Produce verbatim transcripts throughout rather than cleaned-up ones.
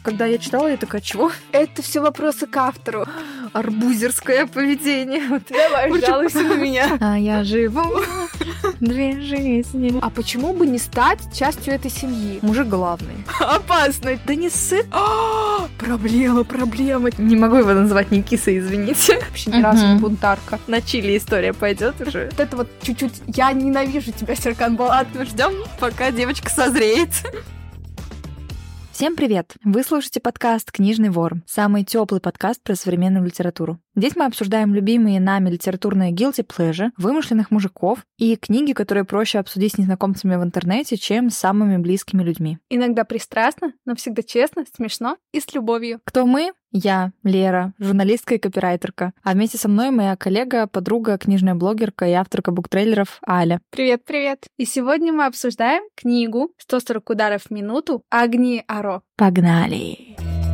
когда я читала, я такая, чего? Это все вопросы к автору. Арбузерское поведение. Давай, жалуйся на меня. А я живу две жизни. А почему бы не стать частью этой семьи? Мужик главный. Опасно. Да не сыт. Проблема, проблема. Не могу его называть Никисой, извините. Вообще ни разу не бунтарка. На чили история пойдет уже. Вот это вот чуть-чуть. Я ненавижу тебя, Серкан Балат. Мы ждем, пока девочка созреет. Всем привет! Вы слушаете подкаст «Книжный вор», самый теплый подкаст про современную литературу. Здесь мы обсуждаем любимые нами литературные guilty pleasure, вымышленных мужиков и книги, которые проще обсудить с незнакомцами в интернете, чем с самыми близкими людьми. Иногда пристрастно, но всегда честно, смешно и с любовью. Кто мы? Я, Лера, журналистка и копирайтерка. А вместе со мной моя коллега, подруга, книжная блогерка и авторка буктрейлеров Аля. Привет-привет! И сегодня мы обсуждаем книгу «сто сорок ударов в минуту» Агнии Аро. Погнали!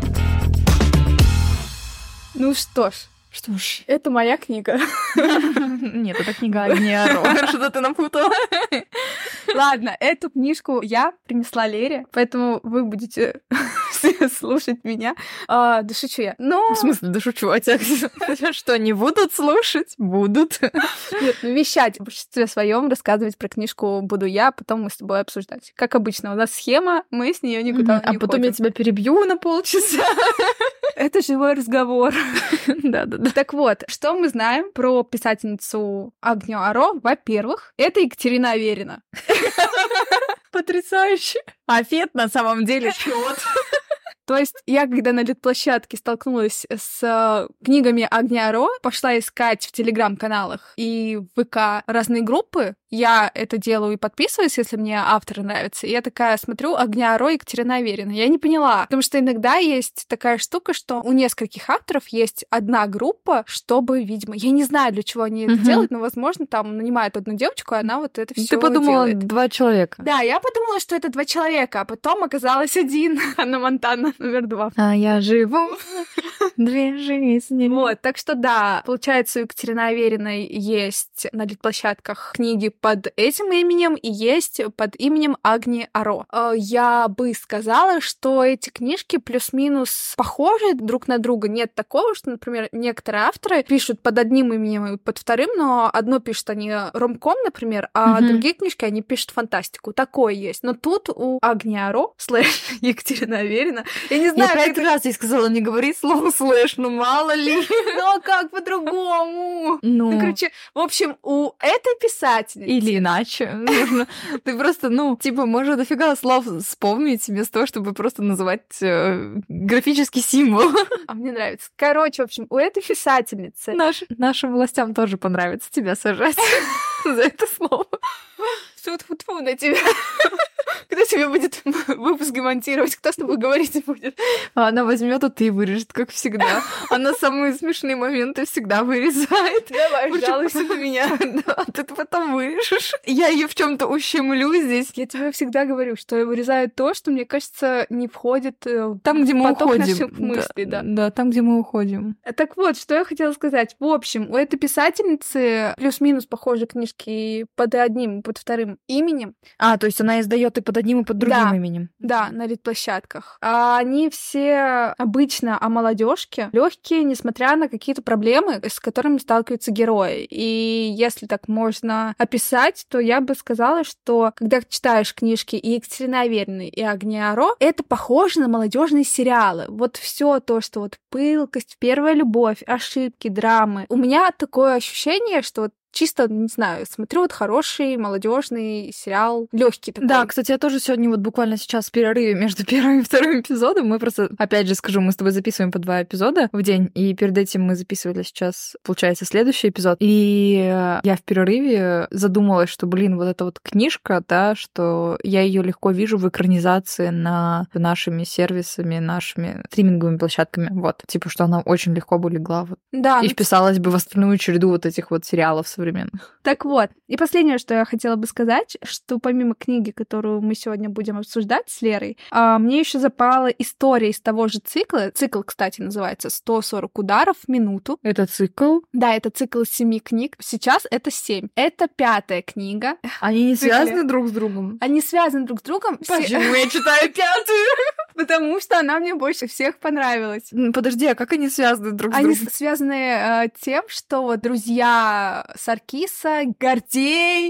Ну что ж, Что ж, это моя книга. нет, это книга Агнии Аро. Что ты напутала? Ладно, эту книжку я принесла Лере, поэтому вы будете слушать меня. А, да шучу я. Но... В смысле, да шучу, а тебя что, не будут слушать? Будут. Нет, ну вещать в большинстве своем, рассказывать про книжку буду я, потом мы с тобой обсуждать. Как обычно, у нас схема, мы с нее никуда а не потом ходим. я тебя перебью на полчаса. Это живой разговор. Да-да-да. Так вот, что мы знаем про писательницу Агнию Аро? Во-первых, это Екатерина Аверина. Потрясающе. А Фет на самом деле чёт. То есть я, когда на литплощадке столкнулась с э, книгами Агнии Аро, пошла искать в телеграм-каналах и в ВК разные группы. Я это делаю и подписываюсь, если мне авторы нравятся. И я такая смотрю Агния Аро и Екатерина Аверина. Я не поняла, потому что иногда есть такая штука, что у нескольких авторов есть одна группа, чтобы, видимо, я не знаю, для чего они это Мгм. делают, но, возможно, там нанимают одну девочку, и она вот это все Ты подумала, делает. два человека. Да, я подумала, что это два человека, а потом оказалось один. Анна Монтана номер два. А я живу две жизни. Вот, так что да, получается, у Екатерины Авериной есть на литплощадках книги под этим именем и есть под именем Агнии Аро. Э, Я бы сказала, что эти книжки плюс-минус похожи друг на друга. Нет такого, что, например, некоторые авторы пишут под одним именем и под вторым, но одно пишут они ромком, например, а Мгм. другие книжки они пишут фантастику. Такое есть. Но тут у Агнии Аро слэш Екатерина Аверина, я не Я знаю, пять как это... раз ей сказала не говори слово слэш, ну мало ли. Ну а как по-другому? Ну, Ну, короче, в общем, у этой писательницы... или иначе. Нужно... Ты просто, ну, типа, можно дофига слов вспомнить вместо того, чтобы просто называть э, графический символ. А мне нравится. Короче, в общем, у этой писательницы... Наш, нашим властям тоже понравится тебя сажать за это слово. Фу-фу-фу на тебя. Кто тебе будет выпуски монтировать? Кто с тобой говорить будет? А она возьмет, а ты вырежет, как всегда. Она самые смешные моменты всегда вырезает. Давай, Причём- жалуйся на меня. Да, ты потом вырежешь. Я ее в чем-то ущемлю здесь. Я тебе всегда говорю, что я вырезаю то, что, мне кажется, не входит э, Там, где в мы поток уходим. наших мыслей, да. Да, там, где мы уходим. Так вот, что я хотела сказать. В общем, у этой писательницы плюс-минус похожие книжки под одним и под вторым именем. А, то есть она издает и под одним, и под другим Да. именем. Да, на литплощадках. А они все обычно о молодежке, легкие, несмотря на какие-то проблемы, с которыми сталкиваются герои. И если так можно описать, то я бы сказала, что когда читаешь книжки и Екатерины Авериной, и Агнии Аро, это похоже на молодежные сериалы. Вот все то, что вот пылкость, первая любовь, ошибки, драмы. У меня такое ощущение, что вот чисто, не знаю, смотрю вот хороший молодежный сериал, легкий такой. Да, кстати, я тоже сегодня вот буквально сейчас в перерыве между первым и вторым эпизодом, мы просто, опять же скажу, мы с тобой записываем по два эпизода в день, и перед этим мы записывали сейчас, получается, следующий эпизод, и я в перерыве задумалась, что, блин, вот эта вот книжка, да, что я ее легко вижу в экранизации на нашими сервисами, нашими стриминговыми площадками, вот, типа, что она очень легко бы легла вот, Да, и ну, вписалась бы в остальную череду вот этих вот сериалов современных. так вот, и последнее, что я хотела бы сказать, что помимо книги, которую мы сегодня будем обсуждать с Лерой, а, мне еще запала история из того же цикла. Цикл, кстати, называется «сто сорок ударов в минуту». Это цикл? Да, это цикл из семи книг. Сейчас это семь. Это пятая книга. Они не Цикле. связаны друг с другом? Они связаны друг с другом. Все- Почему я читаю пятую? Потому что она мне больше всех понравилась. Подожди, а как они связаны друг с Они другом? связаны э, тем, что вот друзья Саркиса, Гордей.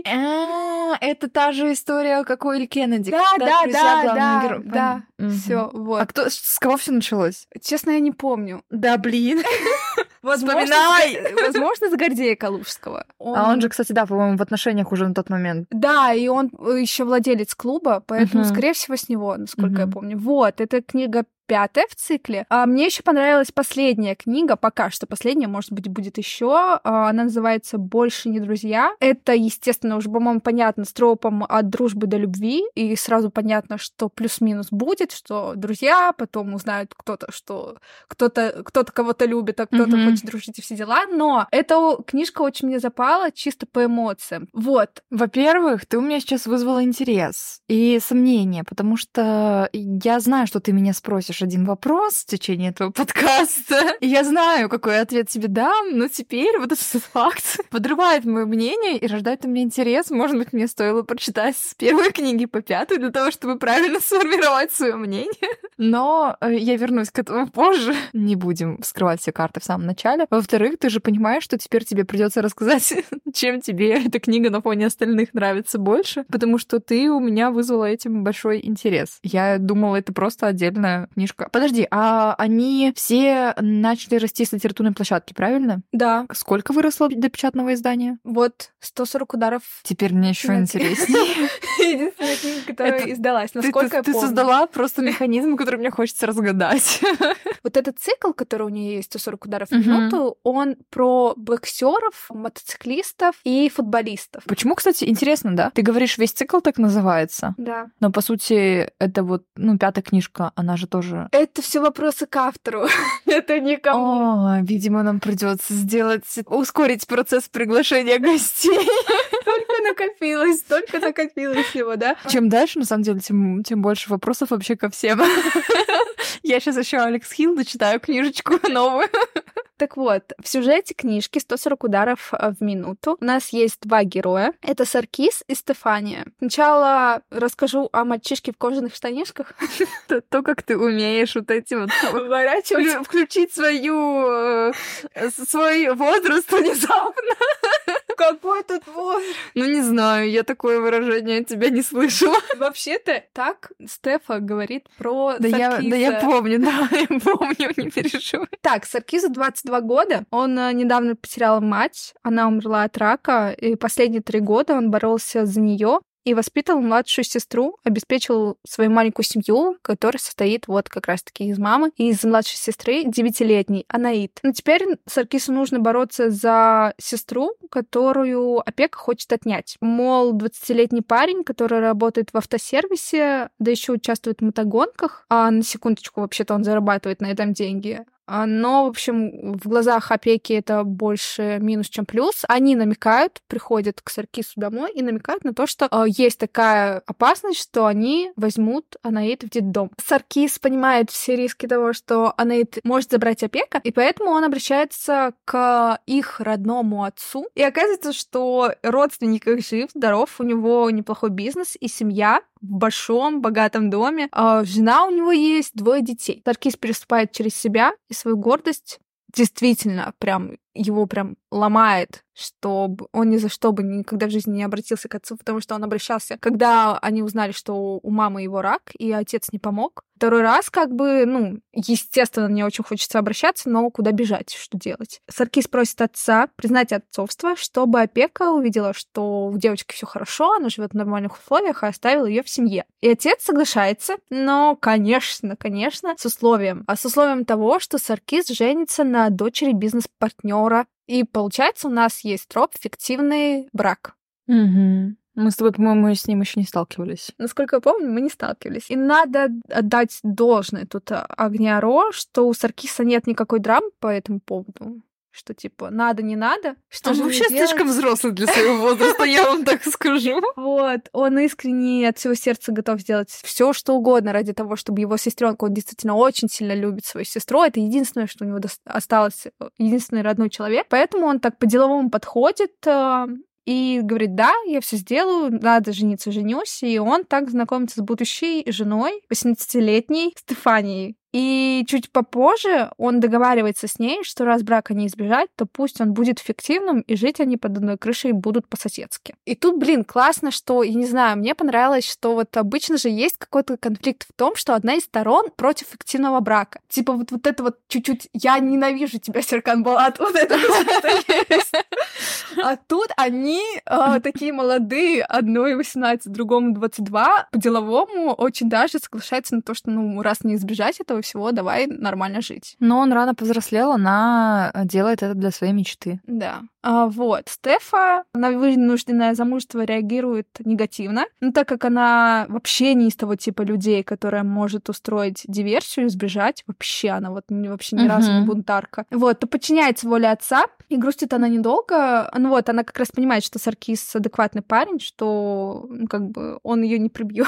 А, это та же история, как у Эль Кеннеди. Да, когда да, друзья да, главного да, героя. да. Мгм. Все, вот. А кто, с кого все началось? Честно, я не помню. Да, блин. Возможно, Вспоминай! с- возможно, с Гордея Калужского. А он же, кстати, да, по-моему, в отношениях уже на тот момент. Да, и он еще владелец клуба, поэтому, Мгм. скорее всего, с него, насколько я Мгм. помню. Вот, это книга пятая в цикле. А мне еще понравилась последняя книга, пока что последняя, может быть, будет еще. Она называется «Больше не друзья». Это, естественно, уже, по-моему, понятно, с тропом от дружбы до любви, и сразу понятно, что плюс-минус будет, что друзья, потом узнают кто-то, что кто-то кто-то кого-то любит, а кто-то Мгм. хочет дружить и все дела. Но эта книжка очень мне запала чисто по эмоциям. Вот. Во-первых, ты у меня сейчас вызвала интерес и сомнения, потому что я знаю, что ты меня спросишь один вопрос в течение этого подкаста, и я знаю, какой ответ тебе дам, но теперь вот этот факт подрывает мое мнение и рождает у меня интерес. Может быть, мне стоило прочитать с первой книги по пятую для того, чтобы правильно сформировать свое мнение. Но э, я вернусь к этому позже. Не будем вскрывать все карты в самом начале. Во-вторых, ты же понимаешь, что теперь тебе придется рассказать, чем тебе эта книга на фоне остальных нравится больше, потому что ты у меня вызвала этим большой интерес. Я думала, это просто отдельная книжка. Подожди, а они все начали расти с литературной площадки, правильно? Да. Сколько выросло до печатного издания? Вот сто сорок ударов. Теперь мне еще Нет. интереснее. Единственная книга, которая Это издалась, Ты, насколько ты- я ты помню. создала просто механизм, который мне хочется разгадать. Вот этот цикл, который у нее есть, сто сорок ударов в Мгм. минуту, он про боксеров, мотоциклистов и футболистов. Почему, кстати, интересно, да? Ты говоришь, весь цикл так называется, Да. но по сути это вот, ну, пятая книжка, она же тоже. Это все вопросы к автору. Это не ко мне. О, видимо, нам придется сделать, ускорить процесс приглашения гостей. Только накопилось, только накопилось всего, да? Чем дальше, на самом деле, тем, тем больше вопросов вообще ко всем. Я сейчас еще Алекс Хилл дочитаю книжечку новую. Так вот, в сюжете книжки «сто сорок ударов в минуту» у нас есть два героя. Это Саркис и Стефания. Сначала расскажу о мальчишке в кожаных штанишках. То, то, как ты умеешь вот эти вот Выворачивать. вклю- включить свою э, с- свой возраст внезапно. Какой тут возраст? Ну, не знаю, я такое выражение от тебя не слышала. Вообще-то так Стефа говорит про Да я, Саркиса. да я помню, да, я помню, не переживай. Так, Саркису двадцать два года. Он э, недавно потерял мать. Она умерла от рака. И последние три года он боролся за нее и воспитывал младшую сестру, обеспечил свою маленькую семью, которая состоит вот как раз-таки из мамы и из младшей сестры, девятилетней, Анаит. Но теперь Саркису нужно бороться за сестру, которую опека хочет отнять. Мол, двадцатилетний парень, который работает в автосервисе, да еще участвует в мотогонках, а на секундочку, вообще-то он зарабатывает на этом деньги. А, Но, в общем, в глазах опеки это больше минус, чем плюс. Они намекают, приходят к Саркису домой и намекают на то, что э, есть такая опасность, что они возьмут Анаит в детдом. Саркис понимает все риски того, что Анаит может забрать опека, и поэтому он обращается к их родному отцу. И оказывается, что родственник их жив, здоров, у него неплохой бизнес и семья в большом, богатом доме. А жена у него есть, двое детей. Саркис переступает через себя и свою гордость. Действительно, прям его прям ломает, чтобы он ни за что бы никогда в жизни не обратился к отцу, потому что он обращался, когда они узнали, что у мамы его рак, и отец не помог. Второй раз, как бы, ну, естественно, мне очень хочется обращаться, но куда бежать, что делать? Саркис просит отца признать отцовство, чтобы опека увидела, что у девочки все хорошо, она живет в нормальных условиях, и оставила ее в семье. И отец соглашается, но, конечно, конечно, с условием. А с условием того, что Саркис женится на дочери бизнес-партнера. И получается, у нас есть троп фиктивный брак. Угу. Мы с тобой, по-моему, с ним еще не сталкивались. Насколько я помню, мы не сталкивались. И надо отдать должное тут Агниаро, что у Саркиса нет никакой драмы по этому поводу. Что типа надо, не надо. Что Он же вообще мне делать? слишком взрослый для своего возраста, я вам так скажу. Вот, он искренне от всего сердца готов сделать все, что угодно ради того, чтобы его сестренка, он действительно очень сильно любит свою сестру. Это единственное, что у него осталось, единственный родной человек. Поэтому он так по-деловому подходит, и говорит, да, я все сделаю, надо жениться, женюсь. И он так знакомится с будущей женой, восемнадцатилетней Стефанией. И чуть попозже он договаривается с ней, что раз брака не избежать, то пусть он будет фиктивным, и жить они под одной крышей будут по-соседски. И тут, блин, классно, что, я не знаю, мне понравилось, что вот обычно же есть какой-то конфликт в том, что одна из сторон против фиктивного брака. Типа вот, вот это вот чуть-чуть «я ненавижу тебя, Серкан Болат», вот это есть. А тут они такие молодые, одной восемнадцать, другому двадцать два, по-деловому очень даже соглашаются на то, что, ну, раз не избежать этого всего, давай нормально жить. Но он рано повзрослел, она делает это для своей мечты. Да. А, вот. Стефа на вынужденное замужество реагирует негативно, но так как она вообще не из того типа людей, которая может устроить диверсию, сбежать, вообще она вот вообще ни разу не бунтарка, вот, то подчиняется воле отца, и грустит она недолго. Ну вот, она как раз понимает, что Саркис адекватный парень, что, ну, как бы он ее не прибьет,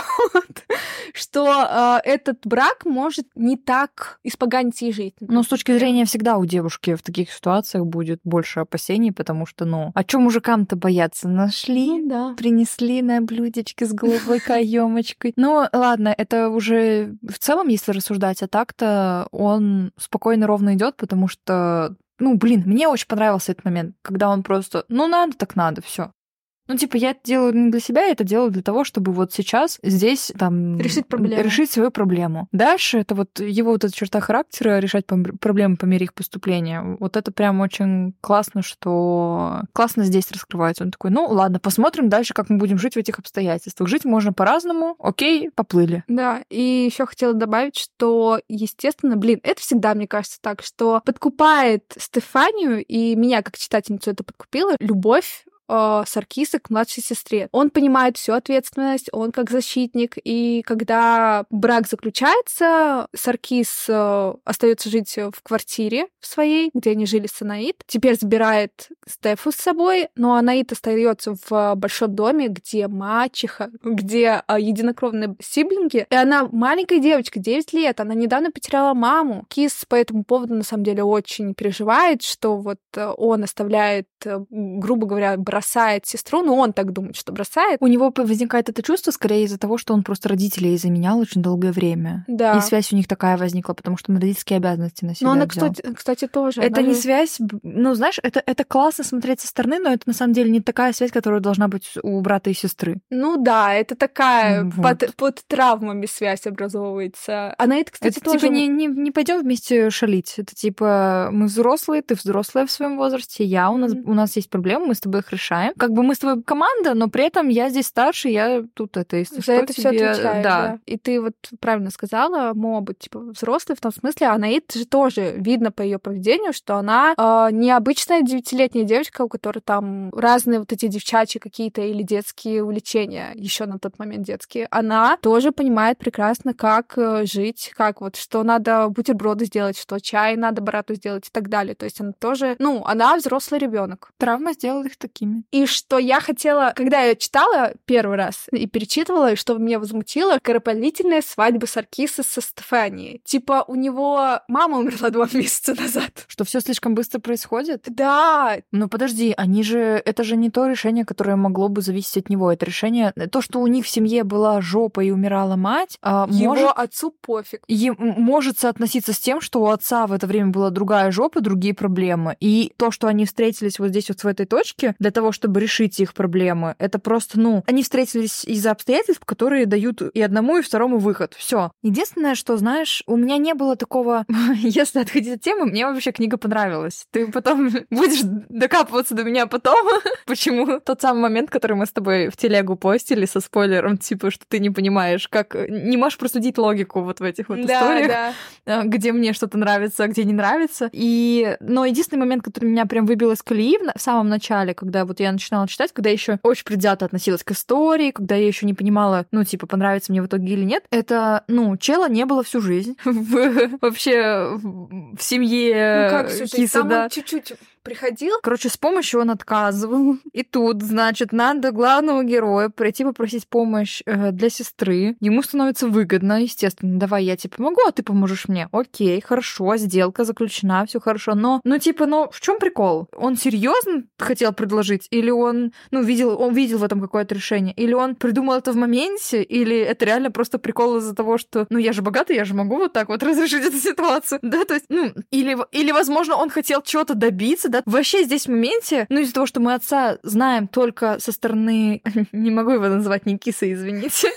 что э, этот брак может не так испоганить ей жизнь. Но с точки зрения всегда у девушки в таких ситуациях будет больше опасений, потому что, ну, а чё мужикам-то бояться? Нашли, ну, да. принесли на блюдечке с голубой каемочкой. Ну, ладно, это уже в целом, если рассуждать, а так-то он спокойно, ровно идет, потому что, ну, блин, мне очень понравился этот момент, когда он просто, ну, надо, так надо, все. Ну, типа, я это делаю не для себя, я это делаю для того, чтобы вот сейчас здесь там решить проблему. Решить свою проблему. Дальше это вот его вот эта черта характера, решать проблемы по мере их поступления. Вот это прям очень классно, что классно здесь раскрывается. Он такой, ну, ладно, посмотрим дальше, как мы будем жить в этих обстоятельствах. Жить можно по-разному, окей, поплыли. Да, и еще хотела добавить, что, естественно, блин, это всегда, мне кажется, так, что подкупает Стефанию, и меня как читательницу это подкупило, любовь Саркиса к младшей сестре. Он понимает всю ответственность, он как защитник, и когда брак заключается, Саркис остается жить в квартире в своей, где они жили с Анаит. Теперь забирает Стефу с собой, но Анаит остается в большом доме, где мачеха, где единокровные сиблинги, и она маленькая девочка, девять лет, она недавно потеряла маму. Кис по этому поводу, на самом деле, очень переживает, что вот он оставляет, грубо говоря, бросает сестру, но он так думает, что бросает. У него возникает это чувство скорее из-за того, что он просто родителей заменял очень долгое время. Да. И связь у них такая возникла, потому что он родительские обязанности на себя Но она, взял. кстати, кстати, тоже. Это она не же... связь, ну, знаешь, это, это классно смотреть со стороны, но это на самом деле не такая связь, которая должна быть у брата и сестры. Ну да, это такая вот. под, под травмами связь образовывается. Она это, кстати, это, тоже... типа не, не, не пойдем вместе шалить. Это типа мы взрослые, ты взрослая в своем возрасте, я, у нас, mm-hmm. у нас есть проблемы, мы с тобой их решаем. Как бы мы с тобой команда, но при этом я здесь старше, я тут это, если За что, это тебе... все отвечаю, да. да. И ты вот правильно сказала, мы оба типа взрослые в том смысле, Анаит же тоже видно по ее поведению, что она э, необычная девятилетняя девочка, у которой там разные вот эти девчачьи какие-то или детские увлечения, еще на тот момент детские. Она тоже понимает прекрасно, как э, жить, как вот, что надо бутерброды сделать, что чай надо брату сделать и так далее. То есть она тоже, ну, она взрослый ребенок. Травма сделала их такими. И что я хотела, когда я читала первый раз и перечитывала, и что меня возмутило, скоропалительная свадьба Саркиса со Стефанией. Типа у него мама умерла два месяца назад. Что все слишком быстро происходит? Да. Но подожди, они же... Это же не то решение, которое могло бы зависеть от него. Это решение... То, что у них в семье была жопа и умирала мать, его может... отцу пофиг. И может соотноситься с тем, что у отца в это время была другая жопа, другие проблемы. И то, что они встретились вот здесь вот в этой точке, для того, чтобы решить их проблемы, это просто, ну, они встретились из-за обстоятельств, которые дают и одному, и второму выход. Все. Единственное, что, знаешь, у меня не было такого... Если отходить от темы, мне вообще книга понравилась. Ты потом будешь докапываться до меня потом. Почему? Тот самый момент, который мы с тобой в телегу постили со спойлером, типа, что ты не понимаешь, как... Не можешь просудить логику вот в этих вот да, историях, да. где мне что-то нравится, а где не нравится. И... Но единственный момент, который меня прям выбил из колеи в самом начале, когда вот я начинала читать, когда я еще очень предвзято относилась к истории, когда я еще не понимала, ну, типа, понравится мне в итоге или нет, это, ну, чела не было всю жизнь. Вообще в семье Ну, как всю жизнь? Киса, Там да. он чуть-чуть приходил. Короче, с помощью он отказывал. И тут, значит, надо главного героя прийти попросить помощь э, для сестры. Ему становится выгодно, естественно. Давай я тебе помогу, а ты поможешь мне. Окей, хорошо, сделка заключена, все хорошо. Но, ну, типа, ну, в чем прикол? Он серьезно хотел предложить? Или он, ну, видел, он видел в этом какое-то решение? Или он придумал это в моменте? Или это реально просто прикол из-за того, что, ну, я же богатый, я же могу вот так вот разрешить эту ситуацию. Да, то есть, ну, или, или возможно, он хотел чего-то добиться, да. Вообще здесь в моменте, ну, из-за того, что мы отца знаем только со стороны... Не могу его называть Никисой, извините.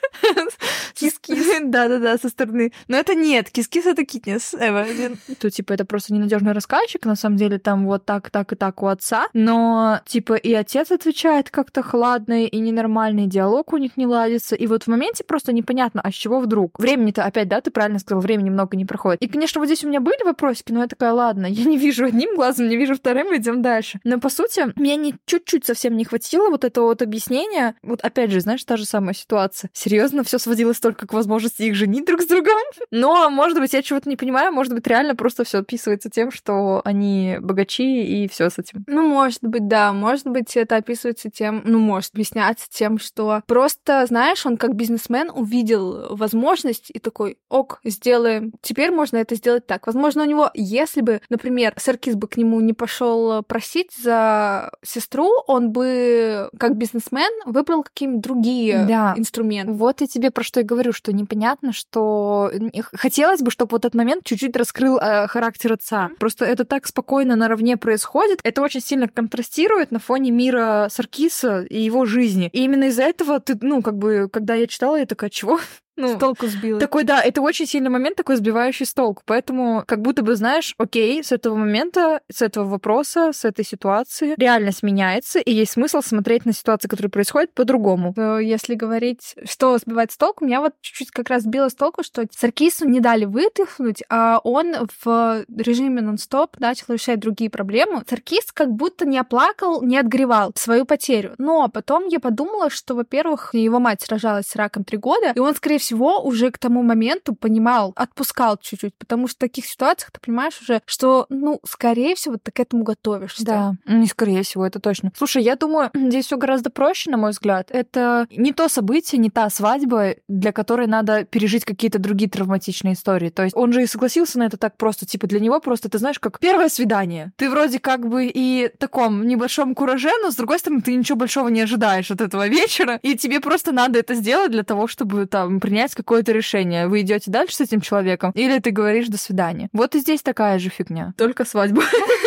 Кис-кис. Да-да-да, со стороны. Но это нет, кис-кис — это китнес. То, типа, это просто ненадежный рассказчик, на самом деле, там вот так, так и так у отца. Но, типа, и отец отвечает как-то хладно, и ненормальный диалог у них не ладится. И вот в моменте просто непонятно, а с чего вдруг? Времени-то опять, да, ты правильно сказал, времени много не проходит. И, конечно, вот здесь у меня были вопросики, но я такая, ладно, я не вижу одним глазом, не вижу вторым, идем дальше. Но, по сути, мне не чуть-чуть совсем не хватило вот этого вот объяснения. Вот опять же, знаешь, та же самая ситуация. Серьезно, все сводилось только к возможности их женить друг с другом. Но, может быть, я чего-то не понимаю, может быть, реально просто все описывается тем, что они богачи, и все с этим. Ну, может быть, да. Может быть, это описывается тем, ну, может объясняться тем, что просто, знаешь, он как бизнесмен увидел возможность и такой, ок, сделаем. Теперь можно это сделать так. Возможно, у него, если бы, например, Серкис бы к нему не пошел просить за сестру, он бы, как бизнесмен, выбрал какие-нибудь другие да. инструменты. Вот я тебе про что и говорю, что непонятно, что хотелось бы, чтобы вот этот момент чуть-чуть раскрыл э, характер отца. Просто это так спокойно наравне происходит. Это очень сильно контрастирует на фоне мира Серкиса и его жизни. И именно из-за этого ты, ну, как бы, когда я читала, я такая, чего? Ну, с толку сбила. Такой, да, это очень сильный момент, такой сбивающий с толку. Поэтому как будто бы, знаешь, окей, с этого момента, с этого вопроса, с этой ситуации реальность меняется, и есть смысл смотреть на ситуации, которые происходят, по-другому. Если говорить, что сбивает с толку, меня вот чуть-чуть как раз сбило с толку, что Серкису не дали выдохнуть, а он в режиме нон-стоп начал решать другие проблемы. Серкис как будто не оплакал, не отгревал свою потерю. Но потом я подумала, что, во-первых, его мать сражалась с раком три года, и он, скорее всего, всего уже к тому моменту понимал, отпускал чуть-чуть, потому что в таких ситуациях ты понимаешь уже, что, ну, скорее всего, ты к этому готовишься. Да, не скорее всего, это точно. Слушай, я думаю, здесь все гораздо проще, на мой взгляд. Это не то событие, не та свадьба, для которой надо пережить какие-то другие травматичные истории. То есть он же и согласился на это так просто, типа для него просто, ты знаешь, как первое свидание. Ты вроде как бы и в таком небольшом кураже, но с другой стороны, ты ничего большого не ожидаешь от этого вечера, и тебе просто надо это сделать для того, чтобы там принять какое-то решение. Вы идете дальше с этим человеком, или ты говоришь «до свидания». Вот и здесь такая же фигня. Только свадьба.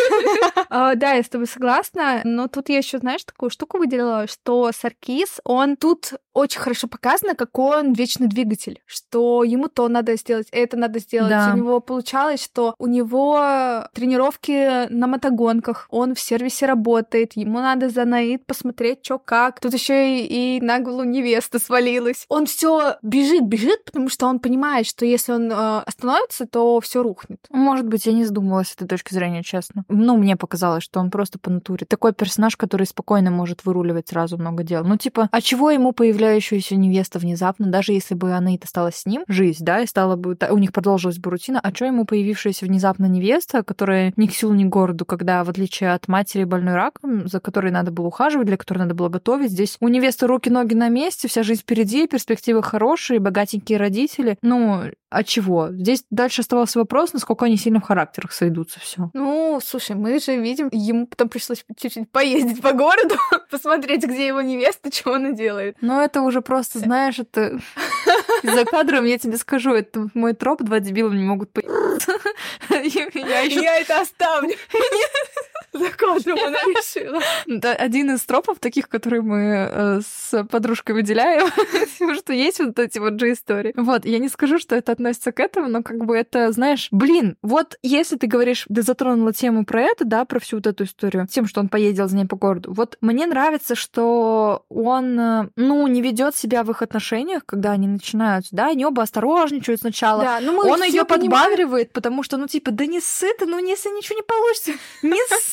Да, я с тобой согласна, но тут я еще, знаешь, такую штуку выделила, что Серкис, он тут очень хорошо показано, какой он вечный двигатель, что ему то надо сделать, это надо сделать. Да. У него получалось, что у него тренировки на мотогонках, он в сервисе работает, ему надо за Наид посмотреть, что как. Тут еще и, и на голову невеста свалилась. Он все бежит, бежит, потому что он понимает, что если он э, остановится, то все рухнет. Может быть, я не задумалась с этой точки зрения, честно. Ну, мне показалось, что он просто по натуре. Такой персонаж, который спокойно может выруливать сразу много дел. Ну, типа, а чего ему появляющаяся невеста внезапно, даже если бы Анаит осталась с ним, жизнь, да, и стала бы, у них продолжилась бы рутина, а что ему появившаяся внезапно невеста, которая ни к силу, ни к городу, когда, в отличие от матери больной раком, за которой надо было ухаживать, для которой надо было готовить, здесь у невесты руки-ноги на месте, вся жизнь впереди, перспективы хорошие, богатенькие родители. Ну, а чего? Здесь дальше оставался вопрос, насколько они сильно в характерах сойдутся, все. Ну, слушай, мы же видим, ему потом пришлось чуть-чуть поездить по городу, посмотреть, где его невеста, что она делает. Ну, это уже просто, знаешь, это... За кадром я тебе скажу, это мой троп, два дебила не могут появиться. Я это оставлю. За кадром она решила. Это один из тропов таких, которые мы с подружкой выделяем, что есть вот эти вот же истории. Вот, я не скажу, что это относится к этому, но как бы это, знаешь, блин, вот если ты говоришь, ты затронула тему про это, да, про всю вот эту историю, тем, что он поездил за ней по городу, вот мне нравится, что он, ну, не ведет себя в их отношениях, когда они начинают, да, они оба осторожничают сначала. Да, ну мы он ее подбадривает, потому что, ну, типа, да не ссы ты, ну, если ничего не получится, не ссы.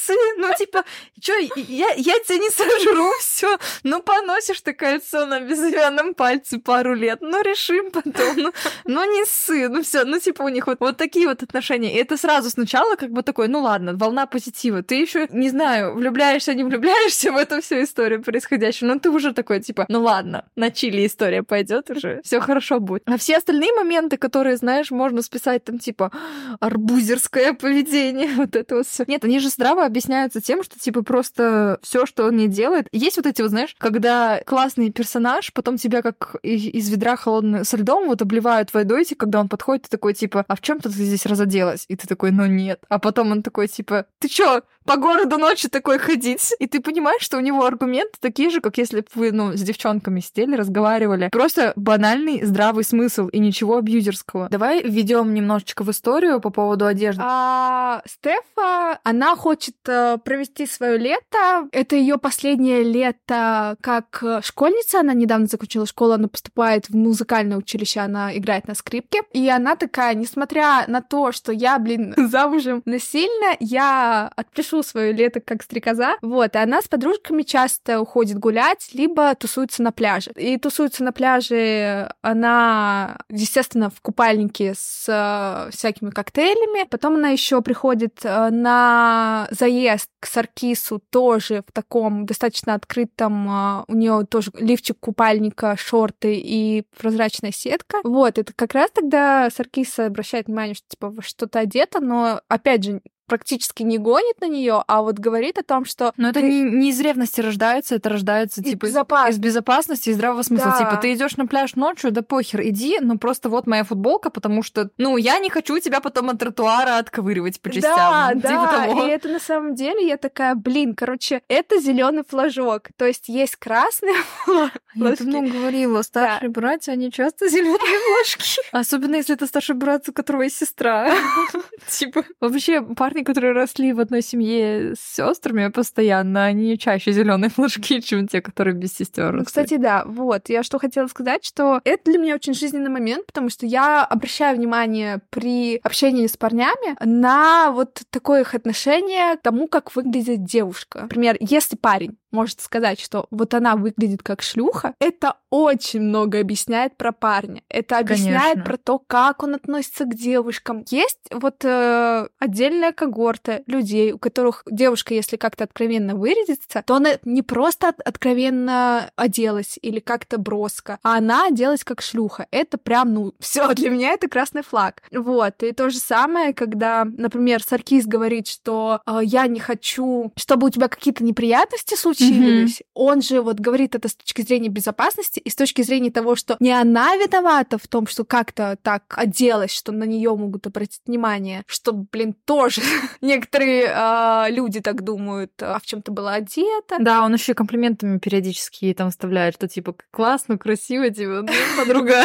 ссы, ну, типа, чё, я, я тебя не сожру, все, ну, поносишь ты кольцо на безымянном пальце пару лет, ну, решим потом, ну, ну не ссы, ну, все, ну, типа, у них вот, вот такие вот отношения. И это сразу сначала как бы такой, ну, ладно, волна позитива. Ты еще не знаю, влюбляешься, не влюбляешься в эту всю историю происходящую, но ты уже такой, типа, ну, ладно, на чили история пойдет уже, все хорошо будет. А все остальные моменты, которые, знаешь, можно списать там, типа, арбузерское поведение, вот это вот все. Нет, они же здраво объясняются тем, что, типа, просто все, что он не делает. Есть вот эти вот, знаешь, когда классный персонаж, потом тебя как из ведра холодным со льдом вот обливают водой, когда он подходит, ты такой, типа, а в чем ты здесь разоделась? И ты такой, ну нет. А потом он такой, типа, ты чё, по городу ночью такой ходить? И ты понимаешь, что у него аргументы такие же, как если бы вы, ну, с девчонками сидели, разговаривали. Просто банальный здравый смысл и ничего абьюзерского. Давай введем немножечко в историю по поводу одежды. А Стефа, она хочет э, провести свое лето. Это ее последнее лето как школьница. Она недавно закончила школу, она поступает в музыкальное училище, она играет на скрипке. И она такая, несмотря на то, что я, блин, замужем насильно, я отпишу свое лето как стрекоза. Вот, и она с подружками часто уходит гулять, либо тусуется на пляже. И тусуется на пляже она, естественно, в купальнике с э, всякими коктейлями. Потом она еще приходит э, на заезд к Саркису тоже в таком достаточно открытом, э, у нее тоже лифчик купальника, шорты и прозрачная сетка. Вот, это как раз тогда Саркис обращает внимание, что типа во что-то одето, но опять же практически не гонит на нее, а вот говорит о том, что... Но это ты... не, не из ревности рождается, это рождается, из типа, безопас... из безопасности и здравого смысла. Да. Типа, ты идешь на пляж ночью, да похер, иди, ну просто вот моя футболка, потому что, ну, я не хочу тебя потом от тротуара отковыривать по частям. Да, типа да, того. И это на самом деле, я такая, блин, короче, это зеленый флажок, то есть есть красный флажок. Я давно говорила, старшие да. братья, они часто зеленые флажки. Особенно, если это старший брат, у которого есть сестра. Типа, вообще, парни, которые росли в одной семье с сестрами постоянно, они чаще зеленые флажки, чем те, которые без сестер. Ну, кстати, да, вот. Я что хотела сказать, что это для меня очень жизненный момент, потому что я обращаю внимание при общении с парнями на вот такое их отношение к тому, как выглядит девушка. Например, если парень может сказать, что вот она выглядит как шлюха, это очень много объясняет про парня. Это объясняет Конечно. Про то, как он относится к девушкам. Есть вот э, отдельная когорта людей, у которых девушка, если как-то откровенно выразится, то она не просто от- откровенно оделась или как-то броско, а она оделась как шлюха. Это прям, ну, все для меня это красный флаг. Вот. И то же самое, когда, например, Саркис говорит, что э, я не хочу, чтобы у тебя какие-то неприятности случились, Mm-hmm. Он же вот говорит это с точки зрения безопасности и с точки зрения того, что не она виновата в том, что как-то так оделась, что на нее могут обратить внимание, что, блин, тоже некоторые э, люди так думают, а в чем ты была одета. Да, он еще комплиментами периодически там вставляет, что типа классно, красиво, типа, подруга.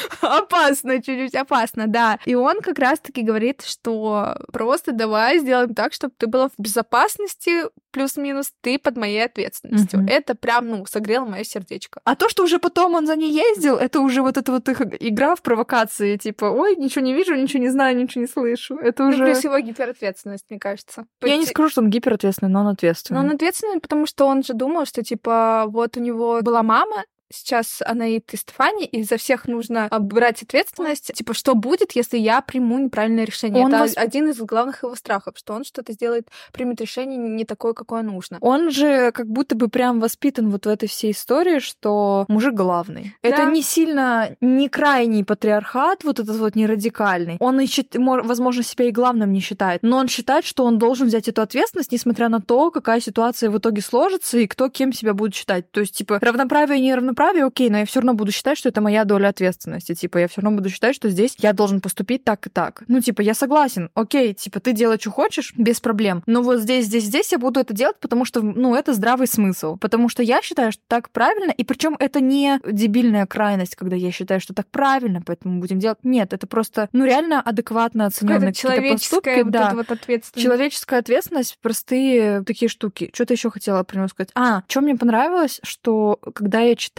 Опасно, чуть-чуть опасно, да. И он как раз-таки говорит, что просто давай сделаем так, чтобы ты была в безопасности, плюс-минус, ты под моей ответственностью. Mm-hmm. Это прям, ну, согрело мое сердечко. А то, что уже потом он за ней ездил, это уже вот эта вот их игра в провокации, типа, ой, ничего не вижу, ничего не знаю, ничего не слышу. Это ну, уже... плюс его гиперответственность, мне кажется. Я Пойти... не скажу, что он гиперответственный, но он ответственный. Но он ответственный, потому что он же думал, что, типа, вот у него была мама, сейчас Анаит и Стефани, и за всех нужно брать ответственность. Типа, что будет, если я приму неправильное решение? Он Это вас... один из главных его страхов, что он что-то сделает, примет решение не такое, какое нужно. Он же как будто бы прям воспитан вот в этой всей истории, что мужик главный. Да. Это не сильно, не крайний патриархат, вот этот вот не радикальный. Он, и, возможно, себя и главным не считает, но он считает, что он должен взять эту ответственность, несмотря на то, какая ситуация в итоге сложится и кто кем себя будет считать. То есть, типа, равноправие и неравноправие праве, окей, но я все равно буду считать, что это моя доля ответственности. Типа, я все равно буду считать, что здесь я должен поступить так и так. Ну, типа, я согласен, окей, типа, ты делай, что хочешь, без проблем. Но вот здесь, здесь, здесь я буду это делать, потому что, ну, это здравый смысл. Потому что я считаю, что так правильно, и причем это не дебильная крайность, когда я считаю, что так правильно, поэтому будем делать. Нет, это просто, ну, реально адекватно оцененные какие-то поступки. Вот да. эта вот ответственность. Человеческая ответственность, простые такие штуки. Что-то еще хотела про него сказать. А, что мне понравилось, что когда я читала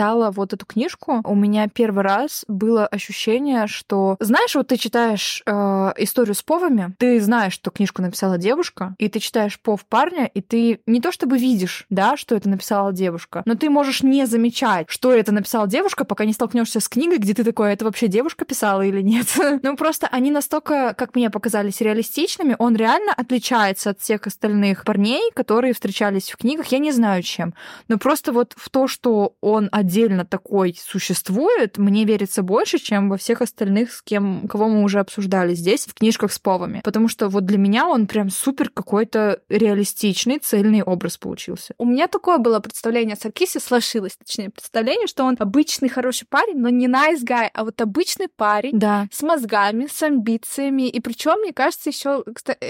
читала вот эту книжку, у меня первый раз было ощущение, что... Знаешь, вот ты читаешь э, историю с повами, ты знаешь, что книжку написала девушка, и ты читаешь пов парня, и ты не то чтобы видишь, да, что это написала девушка, но ты можешь не замечать, что это написала девушка, пока не столкнешься с книгой, где ты такой, это вообще девушка писала или нет? Ну, просто они настолько, как мне показались, реалистичными, он реально отличается от всех остальных парней, которые встречались в книгах, я не знаю чем, но просто вот в то, что он отдельно такой существует, мне верится больше, чем во всех остальных, с кем, кого мы уже обсуждали здесь, в книжках с повами. Потому что вот для меня он прям супер какой-то реалистичный, цельный образ получился. У меня такое было представление о Саркисе, сложилось, точнее, представление, что он обычный хороший парень, но не nice guy, а вот обычный парень, да, с мозгами, с амбициями. И причем, мне кажется, еще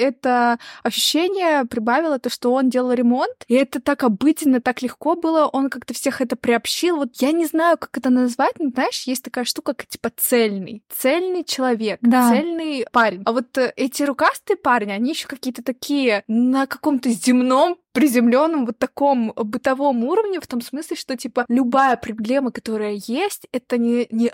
это ощущение прибавило то, что он делал ремонт, и это так обыденно, так легко было, он как-то всех это приобщил. Вот я не знаю, как это назвать, но, знаешь, есть такая штука, как типа цельный. Цельный человек, да. цельный парень. А вот эти рукастые парни, они еще какие-то такие на каком-то земном, приземленном вот таком бытовом уровне, в том смысле, что, типа, любая проблема, которая есть, это не, не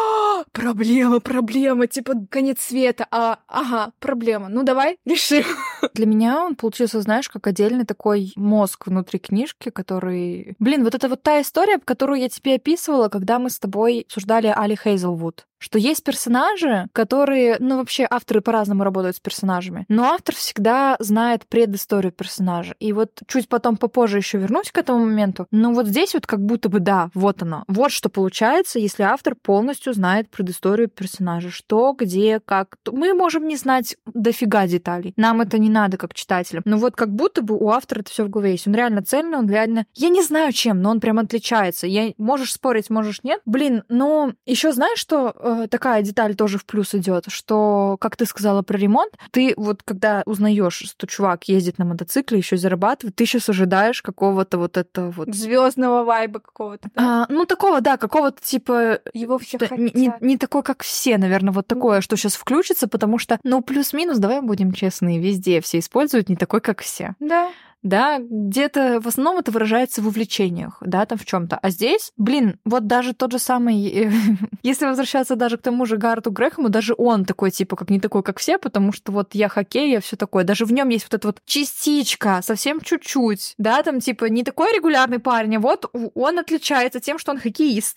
а проблема, проблема, типа, конец света, а ага, проблема, ну давай, решим. Для меня он получился, знаешь, как отдельный такой мозг внутри книжки, который... Блин, вот это вот та история, которую я тебе описывала, когда мы с тобой обсуждали Али Хейзелвуд. Что есть персонажи, которые... Ну, вообще, авторы по-разному работают с персонажами. Но автор всегда знает предысторию персонажа. И вот чуть потом попозже еще вернусь к этому моменту. Но вот здесь вот как будто бы, да, вот оно. Вот что получается, если автор полностью знает предысторию персонажа. Что, где, как. Мы можем не знать дофига деталей. Нам это не надо, как читателям. Но вот как будто бы у автора это все в голове есть. Он реально цельный, он реально... Я не знаю чем, но он прям отличается. Я... Можешь спорить, можешь нет. Блин, но еще знаешь, что такая деталь тоже в плюс идет, что, как ты сказала про ремонт, ты вот когда узнаешь, что чувак ездит на мотоцикле, еще зарабатывает, ты сейчас ожидаешь какого-то вот этого вот звездного вайба какого-то. Да? А, ну, такого, да, какого-то типа... Его все хотят. Не, не, не такой, как все, наверное, вот такое, что сейчас включится, потому что, ну, плюс-минус, давай будем честны, везде все используют не такой, как все. Да. Да, где-то в основном это выражается в увлечениях, да, там в чем-то. А здесь, блин, вот даже тот же самый, если возвращаться даже к тому же Гарту Грэхэму, даже он такой, типа, как не такой, как все, потому что вот я хоккей, я все такое. Даже в нем есть вот эта вот частичка, совсем чуть-чуть, да, там, типа, не такой регулярный парень, а вот он отличается тем, что он хоккеист.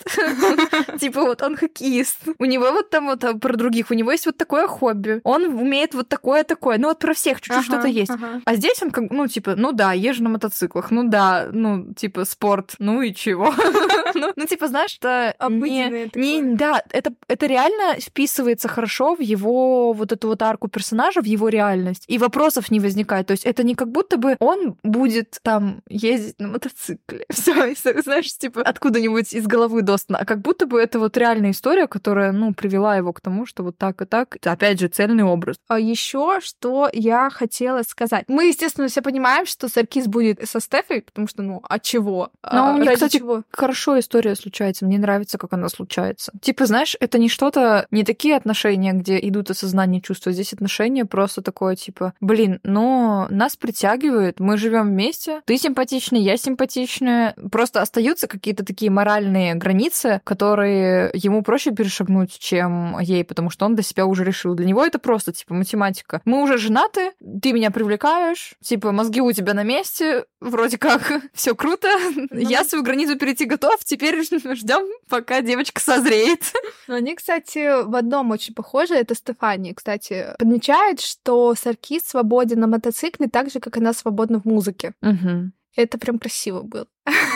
Типа, вот он хоккеист. У него вот там вот про других, у него есть вот такое хобби. Он умеет вот такое-такое. Ну, вот про всех чуть-чуть что-то есть. А здесь он, как, ну, типа, ну, да, езжу на мотоциклах, ну да, ну, типа, спорт, ну и чего? Ну, типа, знаешь, что... Обыденное не, да, это, это реально вписывается хорошо в его вот эту вот арку персонажа, в его реальность, и вопросов не возникает. То есть это не как будто бы он будет там ездить на мотоцикле. Все, знаешь, типа, откуда-нибудь из головы достано. А как будто бы это вот реальная история, которая, ну, привела его к тому, что вот так и так. Опять же, цельный образ. А еще что я хотела сказать. Мы, естественно, все понимаем, что Саркис будет со Стефой, потому что, ну, от чего? Но а, у них, ради кстати, чего? Хорошо история случается. Мне нравится, как она случается. Типа, знаешь, это не что-то, не такие отношения, где идут осознание чувства. Здесь отношения просто такое, типа, блин, но нас притягивает, мы живем вместе, ты симпатичный, я симпатичная. Просто остаются какие-то такие моральные границы, которые ему проще перешагнуть, чем ей, потому что он для себя уже решил. Для него это просто, типа, математика. Мы уже женаты, ты меня привлекаешь, типа, мозги у тебя на месте, вроде как все круто, ну, я свою границу перейти готов, теперь ждем, пока девочка созреет. Но они, кстати, в одном очень похожи, это Стефания, кстати, подмечает, что Саркис свободен на мотоцикле так же, как она свободна в музыке. Угу. Это прям красиво было.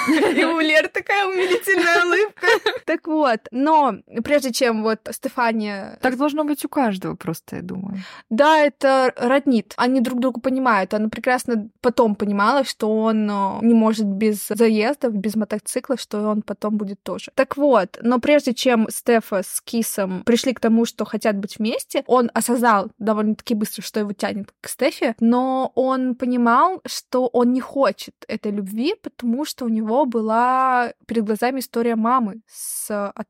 И у Леры такая умилительная улыбка. Так вот, но прежде чем вот Стефания... Так должно быть у каждого просто, я думаю. Да, это роднит. Они друг друга понимают. Она прекрасно потом понимала, что он не может без заездов, без мотоцикла, что он потом будет тоже. Так вот, но прежде чем Стефа с Кисом пришли к тому, что хотят быть вместе, он осознал довольно-таки быстро, что его тянет к Стефе, но он понимал, что он не хочет этой любви, потому что у него была перед глазами история мамы с отцом.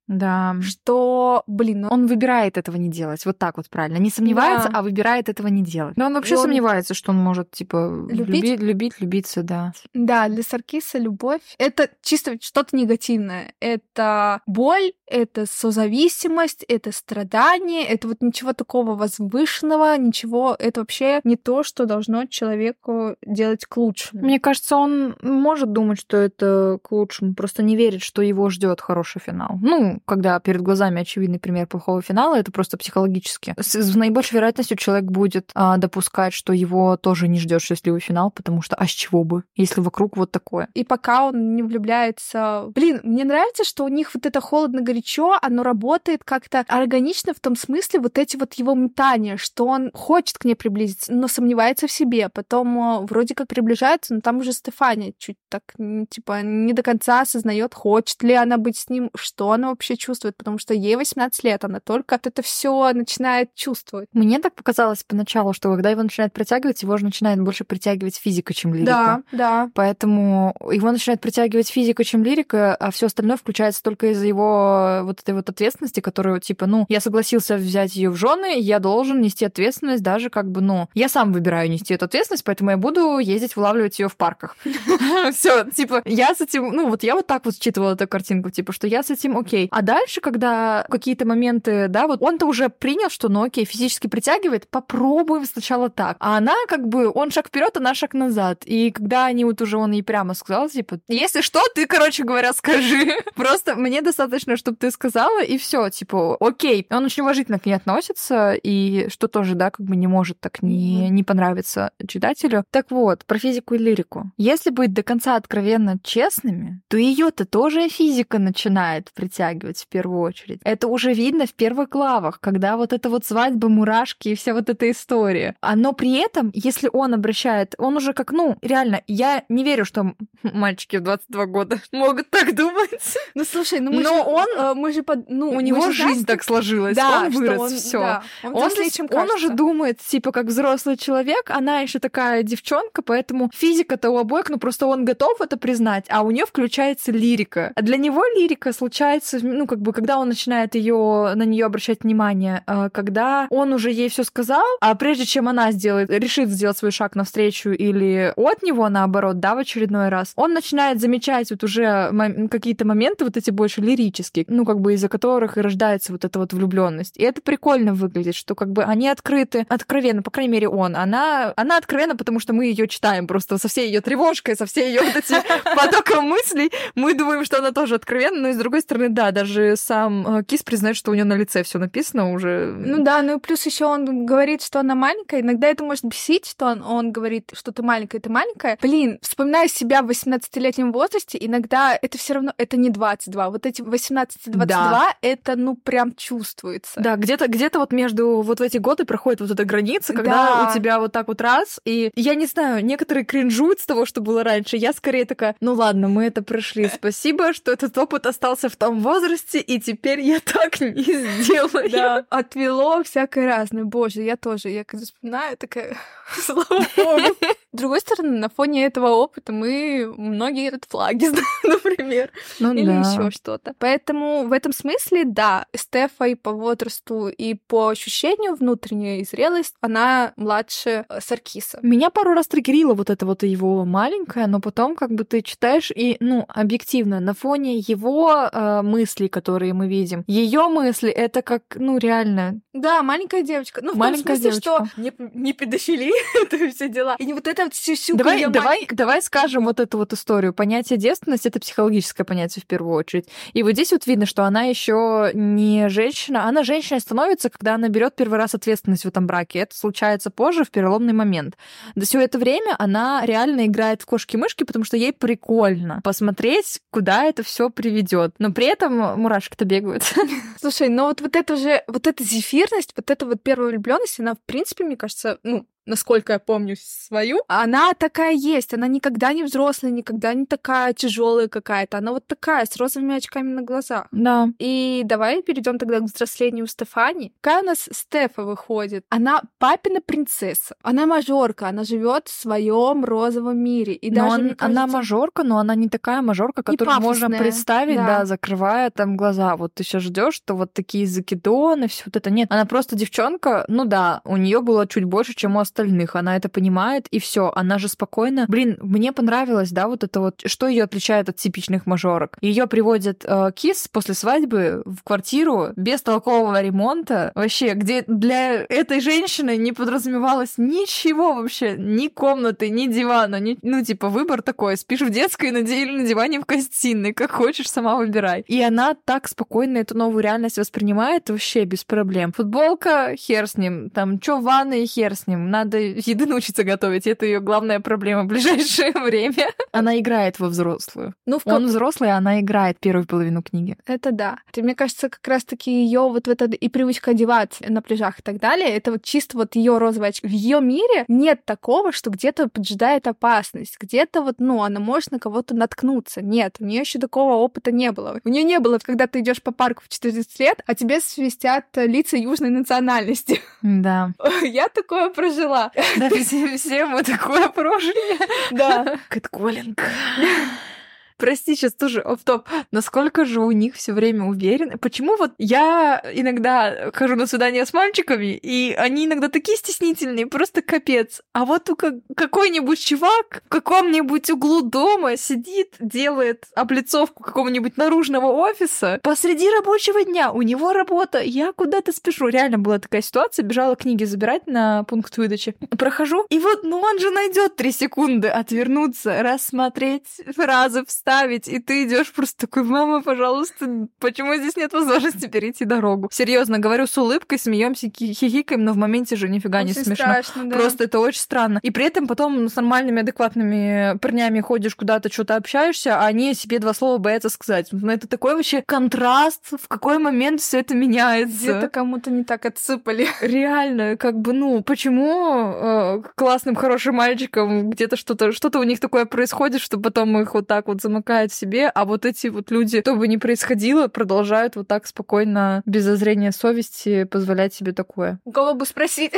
Да. Что, блин, ну... он выбирает этого не делать. Вот так вот правильно. Не сомневается, да. а выбирает этого не делать. Но он вообще он... сомневается, что он может, типа, любить? любить, любить, любиться, да. Да, для Саркиса любовь — это чисто что-то негативное. Это боль, это созависимость, это страдание, это вот ничего такого возвышенного, ничего, это вообще не то, что должно человеку делать к лучшему. Мне кажется, он может думать, что это к лучшему, просто не верит, что его ждет хороший финал. Ну, когда перед глазами очевидный пример плохого финала, это просто психологически. С, с наибольшей вероятностью человек будет а, допускать, что его тоже не ждет счастливый финал, потому что а с чего бы, если вокруг вот такое. И пока он не влюбляется... Блин, мне нравится, что у них вот это холодно-горячо, оно работает как-то органично в том смысле, вот эти вот его метания, что он хочет к ней приблизиться, но сомневается в себе. Потом вроде как приближается, но там уже Стефания чуть так, типа, не до конца осознает, хочет ли она быть с ним, что она вообще чувствует, потому что ей восемнадцать лет, она только это все начинает чувствовать. Мне так показалось поначалу, что когда его начинает притягивать, его же начинает больше притягивать физика, чем лирика. Да, да. Поэтому его начинает притягивать физика, чем лирика, а все остальное включается только из-за его вот этой вот ответственности, которую, типа, ну, я согласился взять ее в жены, я должен нести ответственность, даже как бы, ну, я сам выбираю нести эту ответственность, поэтому я буду ездить вылавливать ее в парках. Все, типа, я с этим, ну, вот я вот так вот считывала эту картинку, типа, что я с этим окей. А дальше, когда какие-то моменты, да, вот он-то уже принял, что, ну, окей, физически притягивает, попробуем сначала так. А она, как бы, он шаг вперед, она шаг назад. И когда они вот уже, он ей прямо сказал, типа, если что, ты, короче говоря, скажи. Просто мне достаточно, чтобы ты сказала, и все, типа, окей. Он очень уважительно к ней относится, и что тоже, да, как бы не может так не, не понравиться читателю. Так вот, про физику и лирику. Если быть до конца откровенно честными, то ее-то тоже физика начинает притягивать в первую очередь. Это уже видно в первых главах, когда вот это вот свадьба, мурашки и вся вот эта история. Но при этом, если он обращает, он уже как, ну, реально, я не верю, что мальчики в двадцать два года могут так думать. Ну, слушай, ну мы Но же, он, мы же под, ну, у него жизнь знаем, так сложилась, да, он вырос, он, все. Да, он, он, взрослее, чем он уже кажется. думает, типа, как взрослый человек, она еще такая девчонка, поэтому физика-то у обоих, ну, просто он готов это признать, а у нее включается лирика. А для него лирика случается, ну, как бы, когда он начинает ее на нее обращать внимание, когда он уже ей все сказал, а прежде чем она сделает, решит сделать свой шаг навстречу или от него, наоборот, да, в очередной раз, он начинает замечать вот уже какие-то моменты, вот эти больше лирические, ну, как бы из-за которых и рождается вот эта вот влюбленность. И это прикольно выглядит, что как бы они открыты, откровенно, по крайней мере, он. Она, она откровенна, потому что мы ее читаем просто со всей ее тревожкой, со всей ее вот этим потоком мыслей. Мы думаем, что она тоже откровенна, но и с другой стороны, да, даже сам Кис признает, что у нее на лице все написано уже. Ну да, ну и плюс еще он говорит, что она маленькая. Иногда это может бесить, что он, он говорит, что ты маленькая, ты маленькая. Блин, вспоминая себя в восемнадцатилетнем возрасте, иногда это все равно, это не двадцать два. Вот эти восемнадцать-двадцать два, да. Это, ну, прям чувствуется. Да, где-то, где-то вот между вот в эти годы проходит вот эта граница, когда да. у тебя вот так вот раз, и я не знаю, некоторые кринжуют с того, что было раньше. Я скорее такая, ну ладно, мы это прошли. Спасибо, что этот опыт остался в том возрасте, и теперь я так не сделаю. Да, отвело всякое разное. Боже, я тоже. Я когда вспоминаю, такая, слава богу. С другой стороны, на фоне этого опыта мы многие этот флаги знаем, например. Ну, или да. еще что-то. Поэтому в этом смысле, да, Стефа и по возрасту, и по ощущению внутренней зрелость, она младше Саркиса. Меня пару раз триггерило вот это вот его маленькое, но потом как бы ты читаешь и, ну, объективно, на фоне его э, мыслей, которые мы видим, ее мысли, это как, ну, реально... Да, маленькая девочка. Ну, в маленькая том смысле, девочка. что не, не педофилия, это все дела. И не вот это вот всю давай, давай, давай скажем вот эту вот историю. Понятие девственности — это психологическое понятие в первую очередь. И вот здесь вот видно, что она еще не женщина. Она женщиной становится, когда она берет первый раз ответственность в этом браке. Это случается позже, в переломный момент. До все это время она реально играет в кошки-мышки, потому что ей прикольно посмотреть, куда это все приведет. Но при этом мурашки-то бегают. Слушай, ну вот, вот это же, вот эта зефирность, вот эта вот первая влюбленность, она, в принципе, мне кажется, ну, насколько я помню свою, она такая есть, она никогда не взрослая, никогда не такая тяжелая какая-то, она вот такая, с розовыми очками на глазах. Да. И давай перейдем тогда к взрослению Стефани. Какая у нас Стефа выходит? Она папина принцесса, она мажорка, она живет в своем розовом мире. И но даже, он, мне кажется, она мажорка, но она не такая мажорка, которую можно представить, да. да, закрывая там глаза. Вот ты сейчас ждешь, что вот такие закидоны, все вот это. Нет, она просто девчонка, ну да, у нее было чуть больше, чем у остальных. Она это понимает, и все. Она же спокойно. Блин, мне понравилось, да, вот это вот, что ее отличает от типичных мажорок. Ее приводит э, Кис после свадьбы в квартиру без толкового ремонта, вообще, где для этой женщины не подразумевалось ничего вообще, ни комнаты, ни дивана, ни... ну, типа, выбор такой, спишь в детской на или на диване в гостиной, как хочешь, сама выбирай. И она так спокойно эту новую реальность воспринимает вообще без проблем. Футболка, хер с ним, там, чё в ванной, хер с ним, надо еды научиться готовить, это ее главная проблема в ближайшее время. Она играет во взрослую. Ну, в Он как... взрослый, а она играет первую половину книги. Это да. И мне кажется, как раз-таки ее вот в это и привычка одеваться на пляжах и так далее, это вот чисто вот ее розовая очка. В ее мире нет такого, что где-то поджидает опасность, где-то вот, ну, она может на кого-то наткнуться. Нет, у нее еще такого опыта не было. У нее не было, когда ты идешь по парку в четырнадцать лет, а тебе свистят лица южной национальности. Да. Я такое прожила. Да, все, все мы такое прожили. Да. Кэтколлинг. Прости, сейчас тоже офф-топ. Насколько же у них все время уверены? Почему вот я иногда хожу на свидания с мальчиками, и они иногда такие стеснительные, просто капец. А вот у какой-нибудь чувак в каком-нибудь углу дома сидит, делает облицовку какого-нибудь наружного офиса посреди рабочего дня. У него работа, я куда-то спешу. Реально была такая ситуация, бежала книги забирать на пункт выдачи. Прохожу, и вот, ну он же найдет три секунды отвернуться, рассмотреть фразы, вставить, и ты идешь просто такой: мама, пожалуйста, почему здесь нет возможности перейти дорогу? Серьезно, говорю с улыбкой, смеемся, хихикаем, но в моменте же нифига очень не смешно. Страшно, да. Просто это очень странно. И при этом потом с нормальными, адекватными парнями ходишь куда-то, что-то общаешься, а они себе два слова боятся сказать. Но это такой вообще контраст, в какой момент все это меняется. Где-то кому-то не так отсыпали. Реально, как бы, ну, почему э, классным, хорошим мальчикам где-то что-то, что-то у них такое происходит, что потом их вот так вот замыкают в себе, а вот эти вот люди, что бы ни происходило, продолжают вот так спокойно, без зазрения совести, позволять себе такое. У кого бы спросить?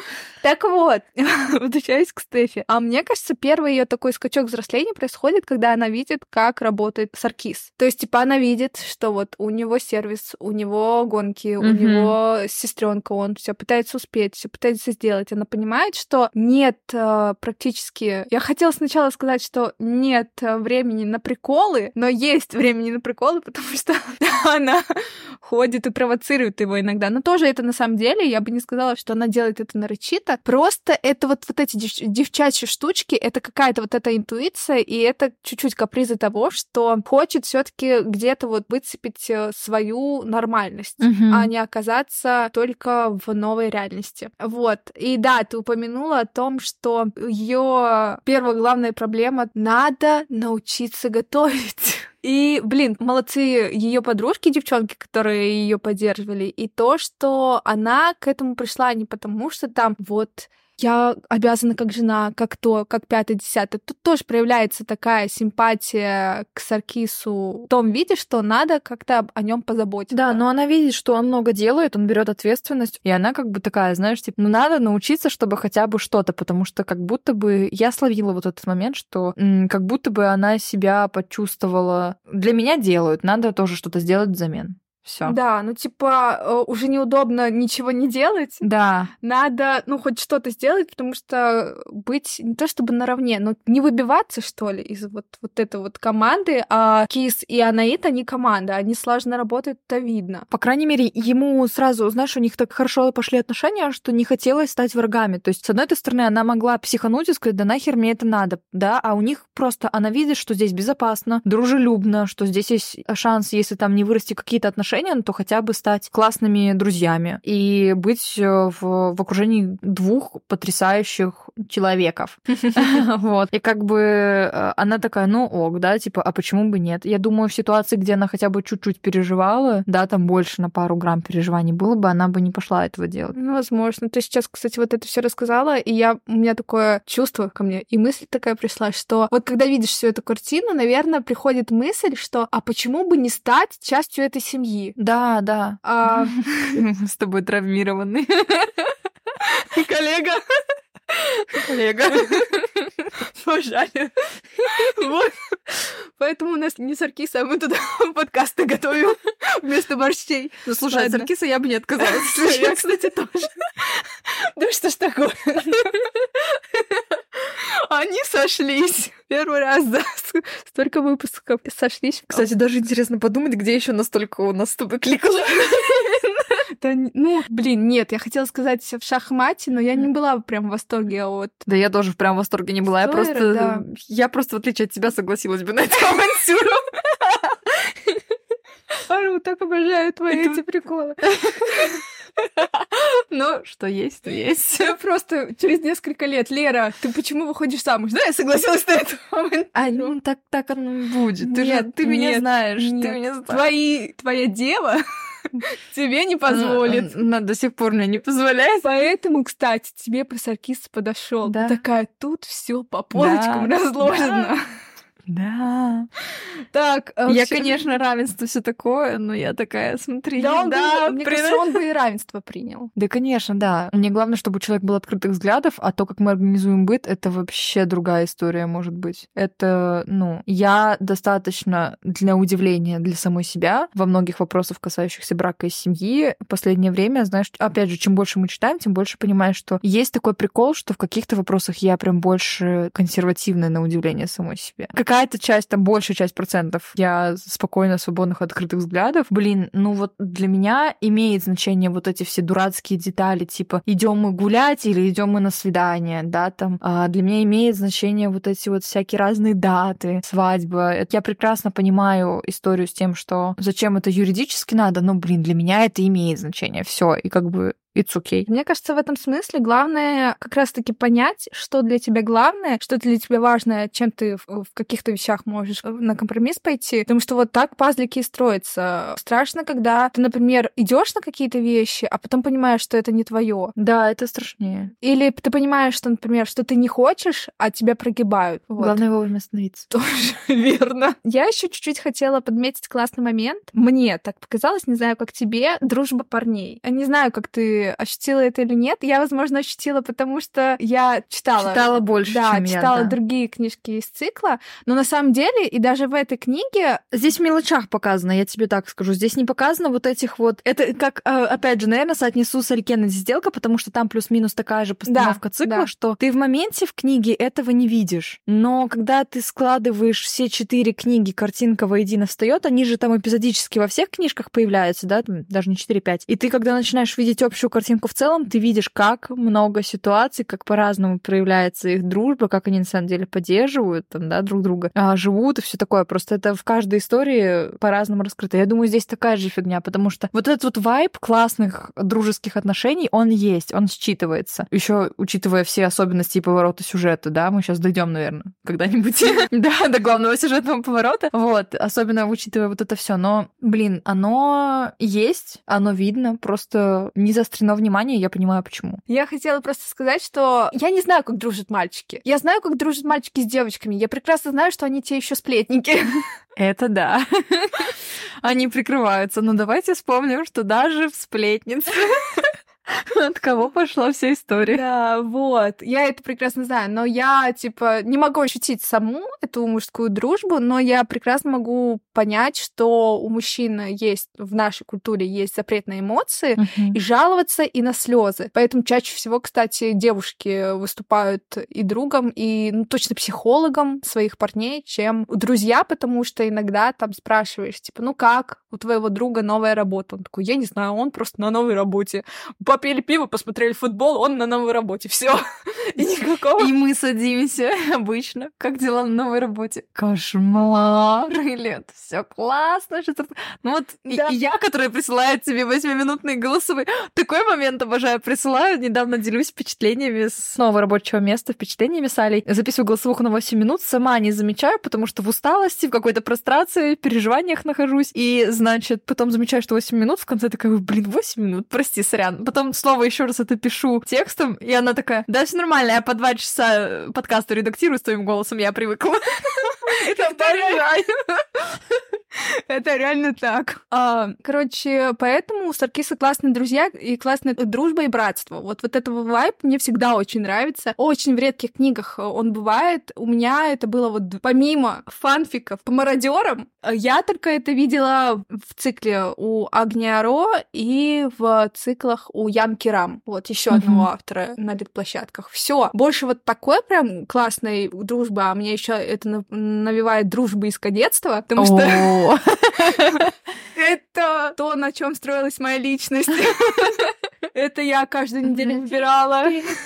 Так вот, возвращаясь к Стефи. А мне кажется, первый ее такой скачок взросления происходит, когда она видит, как работает Саркис. То есть, типа, она видит, что вот у него сервис, у него гонки, у него сестренка, он все пытается успеть, все пытается сделать. Она понимает, что нет практически... Я хотела сначала сказать, что нет времени на приколы, но есть времени на приколы, потому что она ходит и провоцирует его иногда. Но тоже это на самом деле, я бы не сказала, что она делает это нарочито. Просто это вот, вот эти дев- девчачьи штучки, это какая-то вот эта интуиция, и это чуть-чуть капризы того, что хочет все-таки где-то вот выцепить свою нормальность, mm-hmm. а не оказаться только в новой реальности. Вот. И да, ты упомянула о том, что ее первая главная проблема — надо научиться готовить. И, блин, молодцы ее подружки, девчонки, которые ее поддерживали, и то, что она к этому пришла не потому, что там вот я обязана как жена, как то, как пятое, десятое. Тут тоже проявляется такая симпатия к Саркису в том виде, что надо как-то о нем позаботиться. Да, но она видит, что он много делает, он берет ответственность, и она как бы такая, знаешь, типа, ну надо научиться, чтобы хотя бы что-то, потому что как будто бы я словила вот этот момент, что м- как будто бы она себя почувствовала. Для меня делают, надо тоже что-то сделать взамен. Всё. Да, ну типа уже неудобно ничего не делать. Да. Надо, ну, хоть что-то сделать, потому что быть не то чтобы наравне, но не выбиваться, что ли, из вот, вот этой вот команды. А Кис и Анаит, они команда, они слаженно работают, это видно. По крайней мере, ему сразу, знаешь, у них так хорошо пошли отношения, что не хотелось стать врагами. То есть, с одной стороны, она могла психануть и сказать: да нахер мне это надо, да, а у них просто она видит, что здесь безопасно, дружелюбно, что здесь есть шанс, если там не вырасти какие-то отношения, отношения, ну, то хотя бы стать классными друзьями и быть в, в окружении двух потрясающих человеков. Вот. И как бы она такая, ну ок, да, типа, а почему бы нет? Я думаю, в ситуации, где она хотя бы чуть-чуть переживала, да, там больше на пару грамм переживаний было бы, она бы не пошла этого делать. Ну, возможно. Ты сейчас, кстати, вот это все рассказала, и я, у меня такое чувство ко мне, и мысль такая пришла, что вот когда видишь всю эту картину, наверное, приходит мысль, что а почему бы не стать частью этой семьи? Да, да. А... С тобой травмированный. Коллега. Коллега. Пожалуй. Вот. Поэтому у нас не саркиса, а мы туда подкасты готовим вместо борщей. Ну, слушай, от саркиса я бы не отказалась. Я, кстати, тоже. Да что ж такое? Они сошлись. Первый раз, да. Столько выпусков сошлись. Кстати, даже интересно подумать, где еще настолько у нас с тобой кликало. Да, ну, блин, нет, я хотела сказать в шахмате, но я не была прям в восторге от... Да я тоже прям в восторге не была. Я Сойера, просто, да. я просто, в отличие от тебя, согласилась бы на эту авантюру. Ару, так обожаю твои эти приколы. Ну, что есть, то есть. Просто через несколько лет, Лера, ты почему выходишь замуж? Да, я согласилась на это. А, ну, так, так оно будет. Ты Нет, же, ты меня нет, знаешь, нет. ты меня знаешь. Твои, твоя дева тебе не позволит. Она до сих пор мне не позволяет. Поэтому, кстати, тебе просаркист подошел. Да. Такая, тут все по полочкам Да, разложено. Да. Так, а Я, всё- конечно, равенство все такое, но я такая, смотри, Да, он да, бы, мне при- кажется, он бы и равенство принял. Да, конечно, да. Мне главное, чтобы у человека был открытых взглядов, а то, как мы организуем быт, это вообще другая история, может быть. Это, ну, я достаточно, для удивления для самой себя, во многих вопросах, касающихся брака и семьи, в последнее время, знаешь, опять же, чем больше мы читаем, тем больше понимаешь, что есть такой прикол, что в каких-то вопросах я прям больше консервативная, на удивление самой себе. Какая-то часть, там, большая часть процентов, я спокойно, свободных, открытых взглядов. Блин, ну вот для меня имеет значение вот эти все дурацкие детали, типа идем мы гулять или идем мы на свидание, да, там. А для меня имеет значение вот эти вот всякие разные даты, свадьба. Это я прекрасно понимаю историю с тем, что зачем это юридически надо, но, блин, для меня это имеет значение. Все, и как бы it's okay. Мне кажется, в этом смысле главное как раз-таки понять, что для тебя главное, что для тебя важно, чем ты в, в каких-то вещах можешь на компромисс пойти. Потому что вот так пазлики и строятся. Страшно, когда ты, например, идешь на какие-то вещи, а потом понимаешь, что это не твое. Да, это страшнее. Или ты понимаешь, что, например, что ты не хочешь, а тебя прогибают. Вот. Главное вовремя остановиться. Тоже верно. Я еще чуть-чуть хотела подметить классный момент. Мне так показалось, не знаю, как тебе, дружба парней. Я не знаю, как ты ощутила это или нет. Я, возможно, ощутила, потому что я читала. Читала больше, да, чем я, читала да. другие книжки из цикла. Но на самом деле, и даже в этой книге... Здесь в мелочах показано, я тебе так скажу. Здесь не показано вот этих вот... Это как, э, опять же, наверное, соотнесу с Ари Кеннеди сделка, потому что там плюс-минус такая же постановка Да, цикла, да. что ты в моменте в книге этого не видишь. Но когда ты складываешь все четыре книги, картинка воедино встает, они же там эпизодически во всех книжках появляются, да, там даже не четыре-пять. И ты, когда начинаешь видеть общую картинку в целом, ты видишь, как много ситуаций, как по-разному проявляется их дружба, как они на самом деле поддерживают там, да, друг друга, а, живут и все такое. Просто это в каждой истории по-разному раскрыто. Я думаю, здесь такая же фигня, потому что вот этот вот вайб классных дружеских отношений, он есть, он считывается. Еще учитывая все особенности и повороты сюжета, да, мы сейчас дойдем, наверное, когда-нибудь да, до главного сюжетного поворота. Вот, особенно учитывая вот это все. Но, блин, оно есть, оно видно, просто не заострено внимание, я понимаю, почему. Я хотела просто сказать, что я не знаю, как дружат мальчики. Я знаю, как дружат мальчики с девочками. Я прекрасно знаю, что они те еще сплетники. Это да. Они прикрываются. Но давайте вспомним, что даже в «Сплетнице» от кого пошла вся история. Да, вот. Я это прекрасно знаю. Но я, типа, не могу ощутить саму эту мужскую дружбу, но я прекрасно могу понять, что у мужчин есть, в нашей культуре есть запрет на эмоции, Мгм. и жаловаться, и на слезы. Поэтому чаще всего, кстати, девушки выступают и другом, и ну, точно психологом своих парней, чем друзья, потому что иногда там спрашиваешь, типа, ну как, у твоего друга новая работа? Он такой, я не знаю, он просто на новой работе. По попили пиво, посмотрели футбол, он на новой работе. Все. И никакого... И мы садимся обычно. Как дела на новой работе? Кошмар. Или все классно. Ну вот да. и, и я, которая присылает тебе восьмиминутные голосовые, такой момент обожаю. Присылаю, недавно делюсь впечатлениями с нового рабочего места, впечатлениями с Алей. Записываю голосовуху на восемь минут, сама не замечаю, потому что в усталости, в какой-то прострации, в переживаниях нахожусь. И, значит, потом замечаю, что восемь минут, в конце такая, блин, восемь минут, прости, сорян. Потом снова еще раз это пишу текстом, и она такая, да, все нормально, я по два часа подкаста редактирую с твоим голосом, я привыкла. Это реально так. А, короче, поэтому у Саркиса классные друзья и классная дружба и братство. Вот, вот этого вайб мне всегда очень нравится. Очень в редких книгах он бывает. У меня это было вот помимо фанфиков по мародерам, я только это видела в цикле у Агния Ро и в циклах у Ян Кирам. Вот еще mm-hmm. одного автора на лид-площадках. Все. Больше вот такой прям классной дружбы, а мне еще это навевает дружбы из кадетства, потому что это то, на чем строилась моя личность. Это я каждую неделю выбирала.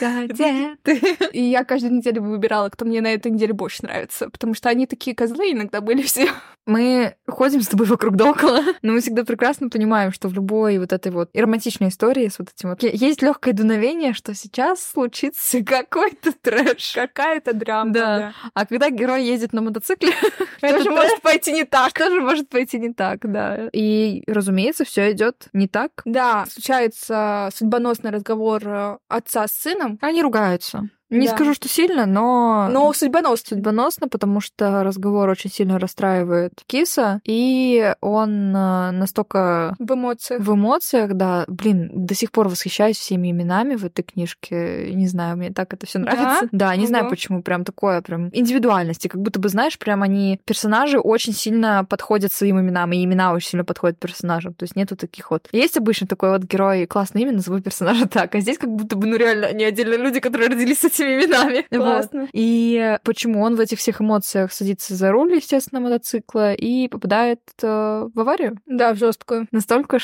И я каждую неделю выбирала, кто мне на этой неделе больше нравится. Потому что они такие козлы иногда были все. Мы ходим с тобой вокруг да около, но мы всегда прекрасно понимаем, что в любой вот этой вот и романтичной истории с вот этим вот есть легкое дуновение, что сейчас случится какой-то трэш. Какая-то драма. Да. да. А когда герой ездит на мотоцикле, это же может пойти не так. Тоже может пойти не так, да. И, разумеется, все идет не так. Да, случается судьбоносный разговор отца с сыном. Они ругаются. Не да. скажу, что сильно, но... Но судьбоносно. Судьбоносно, потому что разговор очень сильно расстраивает Киса, и он настолько... В эмоциях. В эмоциях, да. Блин, до сих пор восхищаюсь всеми именами в этой книжке. Не знаю, мне так это все нравится. Да, да не угу. знаю, почему. Прям такое, прям индивидуальности. Как будто бы, знаешь, прям они... Персонажи очень сильно подходят своим именам, и имена очень сильно подходят персонажам. То есть нету таких вот... Есть обычно такой вот герой, классное имя, назову персонажа так. А здесь как будто бы, ну реально, они отдельные люди, которые родились с этими именами. Классно. Вот. И почему он в этих всех эмоциях садится за руль, естественно, мотоцикла и попадает э, в аварию. Да, в жесткую. Настолько,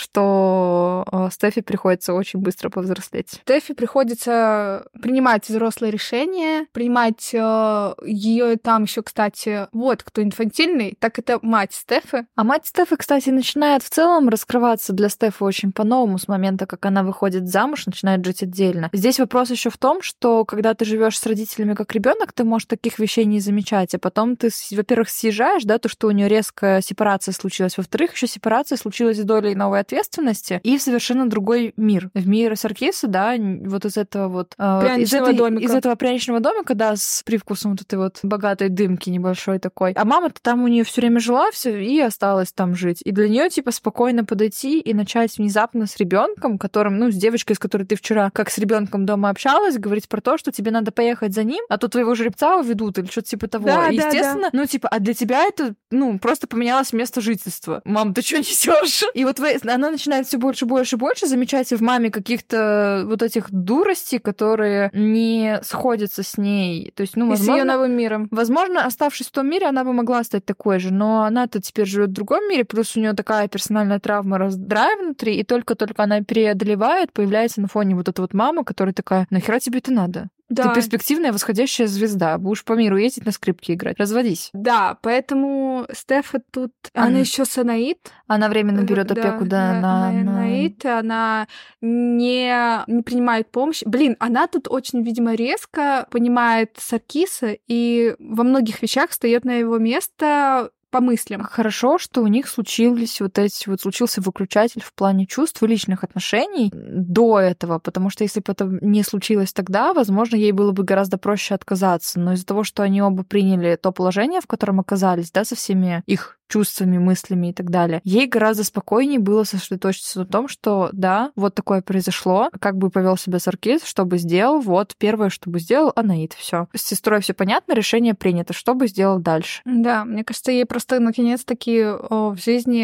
что э, Стефи приходится очень быстро повзрослеть. Стефи приходится принимать взрослые решения, принимать э, ее там еще, кстати, вот кто инфантильный, так это мать Стефи. А мать Стефи, кстати, начинает в целом раскрываться для Стефи очень по-новому с момента, как она выходит замуж, начинает жить отдельно. Здесь вопрос еще в том, что когда ты живешь с родителями как ребенок, ты можешь таких вещей не замечать, а потом ты, во-первых, съезжаешь, да, то, что у нее резкая сепарация случилась, во-вторых, еще сепарация случилась с долей новой ответственности и в совершенно другой мир. В мир Саркиса, да, вот из этого вот... Из, этой, домика. из этого пряничного домика, да, с привкусом вот этой вот богатой дымки небольшой такой. А мама-то там у нее все время жила все и осталась там жить. И для нее типа спокойно подойти и начать внезапно с ребенком, которым, ну, с девочкой, с которой ты вчера как с ребенком дома общалась, говорить про то, что тебе надо поехать за ним, а то твоего жеребца уведут или что-то типа того. Да, и, да, естественно, да. ну, типа, а для тебя это, ну, просто поменялось место жительства. Мам, ты что несешь? И вот она начинает все больше, больше, больше замечать в маме каких-то вот этих дуростей, которые не сходятся с ней. То есть, ну, возможно... И с ее новым миром. Возможно, оставшись в том мире, она бы могла стать такой же, но она-то теперь живет в другом мире, плюс у нее такая персональная травма, раздрай внутри, и только-только она преодолевает, появляется на фоне вот эта вот мама, которая такая, нахера тебе это надо? Да. Ты перспективная восходящая звезда. Будешь по миру ездить на скрипке играть. Разводись. Да, поэтому Стефа тут... Она, она еще Санаид. Она временно берет опеку, да, да на... Наид. Она не, не принимает помощь. Блин, она тут очень, видимо, резко понимает Саркиса и во многих вещах встает на его место по мыслям. Хорошо, что у них случились вот эти вот случился выключатель в плане чувств и личных отношений до этого, потому что если бы это не случилось тогда, возможно, ей было бы гораздо проще отказаться. Но из-за того, что они оба приняли то положение, в котором оказались, да, со всеми их чувствами, мыслями и так далее, ей гораздо спокойнее было сосредоточиться на том, что да, вот такое произошло, как бы повел себя Саркис, что бы сделал, вот первое, что бы сделал Анаид, все. С сестрой все понятно, решение принято, что бы сделал дальше. Да, мне кажется, ей просто наконец-таки в жизни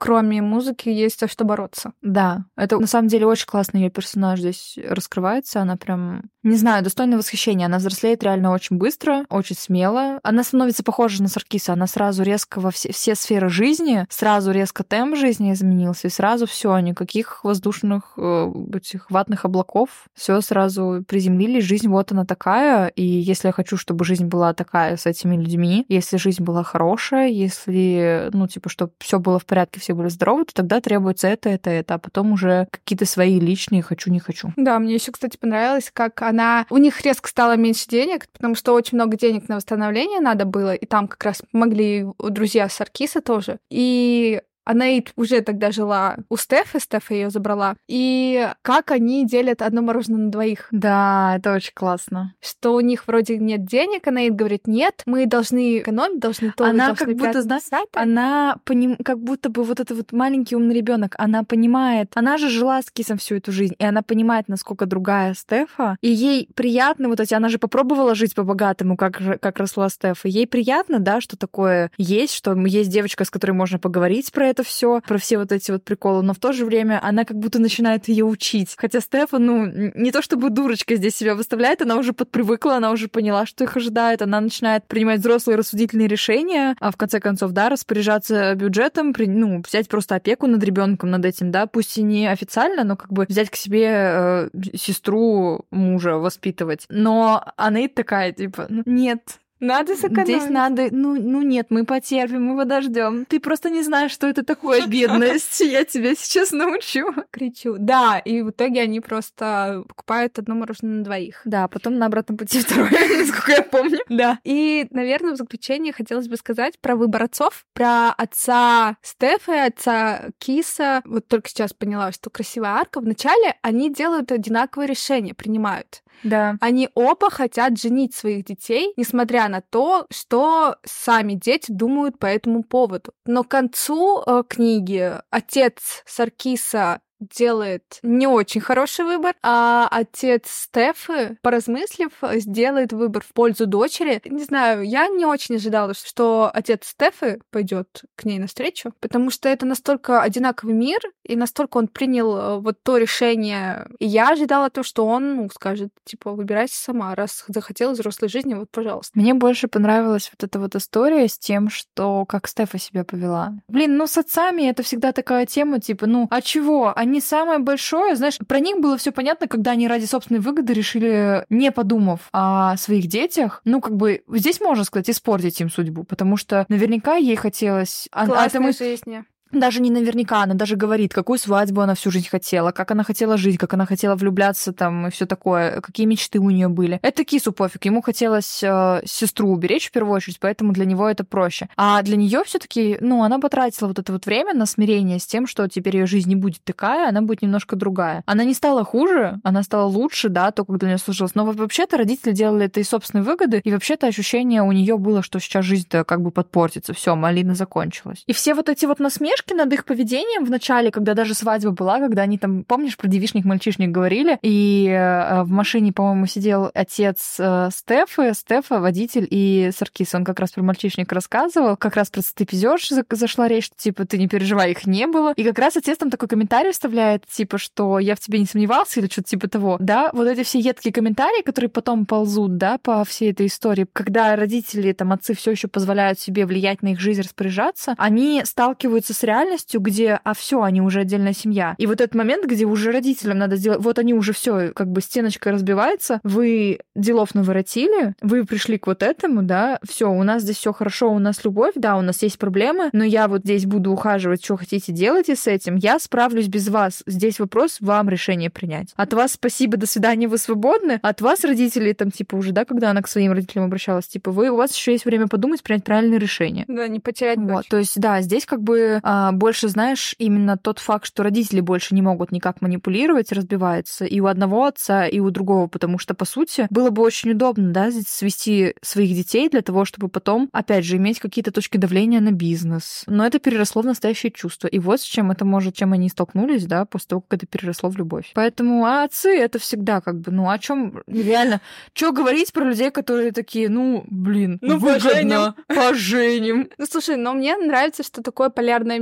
кроме музыки есть за что бороться. Да, это на самом деле очень классно, ее персонаж здесь раскрывается, она прям, не знаю, достойна восхищения, она взрослеет реально очень быстро, очень смело, она становится похожа на Саркиса, она сразу резко во все, все сферы жизни, сразу резко темп жизни изменился, и сразу все, никаких воздушных э, этих ватных облаков, все сразу приземлились, жизнь вот она такая, и если я хочу, чтобы жизнь была такая с этими людьми, если жизнь была хорошая, если, ну, типа, чтобы все было в порядке, все были здоровы, то тогда требуется это, это, это, а потом уже какие-то свои личные хочу, не хочу. Да, мне еще, кстати, понравилось, как она... У них резко стало меньше денег, потому что очень много денег на восстановление надо было, и там как раз помогли друзья Саркиса тоже. И Анаит уже тогда жила у Стефы, Стефа ее забрала. И как они делят одно мороженое на двоих. Да, это очень классно. Что у них вроде нет денег, Анаит говорит, нет, мы должны экономить, должны то, она должны как будто, знаешь, она поним... как будто бы вот этот вот маленький умный ребенок, она понимает, она же жила с Кисом всю эту жизнь, и она понимает, насколько другая Стефа, и ей приятно вот эти, она же попробовала жить по-богатому, как, как росла Стефа, ей приятно, да, что такое есть, что есть девочка, с которой можно поговорить про это все, про все вот эти вот приколы, но в то же время она как будто начинает ее учить. Хотя Стефа, ну, не то чтобы дурочка здесь себя выставляет, она уже подпривыкла, она уже поняла, что их ожидает, она начинает принимать взрослые рассудительные решения, а в конце концов, да, распоряжаться бюджетом, при, ну, взять просто опеку над ребенком, над этим, да, пусть и не официально, но как бы взять к себе э, сестру мужа, воспитывать. Но Анаит такая, типа, ну, нет, надо сэкономить. Здесь надо, ну, ну нет, мы потерпим, мы подождем. Ты просто не знаешь, что это такое бедность. Я тебя сейчас научу. Кричу. Да, и в итоге они просто покупают одно мороженое на двоих. Да, потом на обратном пути второе, насколько я помню. Да. И, наверное, в заключение хотелось бы сказать про выбор отцов, про отца Стефы, отца Киса. Вот только сейчас поняла, что красивая арка. Вначале они делают одинаковые решения, принимают. Да. Они оба хотят женить своих детей, несмотря на то, что сами дети думают по этому поводу. Но к концу э, книги отец Саркиса делает не очень хороший выбор, а отец Стефы, поразмыслив, сделает выбор в пользу дочери. Не знаю, я не очень ожидала, что отец Стефы пойдет к ней навстречу, потому что это настолько одинаковый мир, и настолько он принял вот то решение. И я ожидала то, что он, ну, скажет, типа, выбирайся сама, раз захотела взрослой жизни, вот, пожалуйста. Мне больше понравилась вот эта вот история с тем, что как Стефа себя повела. Блин, ну, с отцами это всегда такая тема, типа, ну, а чего? Они самое большое, знаешь, про них было все понятно, когда они ради собственной выгоды решили, не подумав о своих детях, ну, как бы, здесь можно сказать, испортить им судьбу, потому что наверняка ей хотелось... Классной жизни. Даже не наверняка, она даже говорит, какую свадьбу она всю жизнь хотела, как она хотела жить, как она хотела влюбляться там и все такое, какие мечты у нее были. Это Кису пофиг, ему хотелось э, сестру уберечь в первую очередь, поэтому для него это проще. А для нее все-таки, ну, она потратила вот это вот время на смирение с тем, что теперь ее жизнь не будет такая, она будет немножко другая. Она не стала хуже, она стала лучше, да, то, как для нее сложилось. Но вообще-то родители делали это из собственной выгоды, и вообще-то ощущение у нее было, что сейчас жизнь-то как бы подпортится, все, малина закончилась. И все вот эти вот насмешки над их поведением в начале, когда даже свадьба была, когда они там, помнишь, про девичник-мальчишник говорили, и э, в машине, по-моему, сидел отец э, Стефы, Стефа, водитель, и Саркис, он как раз про мальчишник рассказывал, как раз про степизёж зашла речь, что, типа, ты не переживай, их не было. И как раз отец там такой комментарий вставляет, типа, что я в тебе не сомневался, или что-то типа того. Да, вот эти все едкие комментарии, которые потом ползут, да, по всей этой истории, когда родители, там, отцы все еще позволяют себе влиять на их жизнь, распоряжаться, они сталкиваются с реальностью, где, а все, они уже отдельная семья. И вот этот момент, где уже родителям надо сделать, вот они уже все, как бы стеночка разбивается, вы делов наворотили, вы пришли к вот этому, да, все, у нас здесь все хорошо, у нас любовь, да, у нас есть проблемы, но я вот здесь буду ухаживать, что хотите, делайте с этим, я справлюсь без вас. Здесь вопрос вам решение принять. От вас спасибо, до свидания, вы свободны. От вас, родители, там, типа, уже, да, когда она к своим родителям обращалась, типа, вы, у вас еще есть время подумать, принять правильное решение. Да, не потерять дочь. Вот, то есть, да, здесь как бы а, больше, знаешь, именно тот факт, что родители больше не могут никак манипулировать, разбивается и у одного отца, и у другого, потому что, по сути, было бы очень удобно, да, свести своих детей для того, чтобы потом, опять же, иметь какие-то точки давления на бизнес. Но это переросло в настоящее чувство. И вот с чем это может, чем они столкнулись, да, после того, как это переросло в любовь. Поэтому, а отцы это всегда как бы, ну, о чем реально, что говорить про людей, которые такие, ну, блин, ну, выгодно, поженим. Ну, слушай, но мне нравится, что такое полярное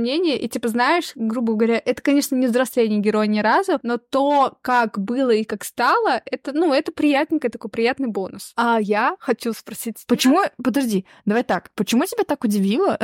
мнение, и, типа, знаешь, грубо говоря, это, конечно, не взросление героя ни разу, но то, как было и как стало, это, ну, это приятненько, такой приятный бонус. А я хочу спросить... Почему... Подожди, давай так. Почему тебя так удивило,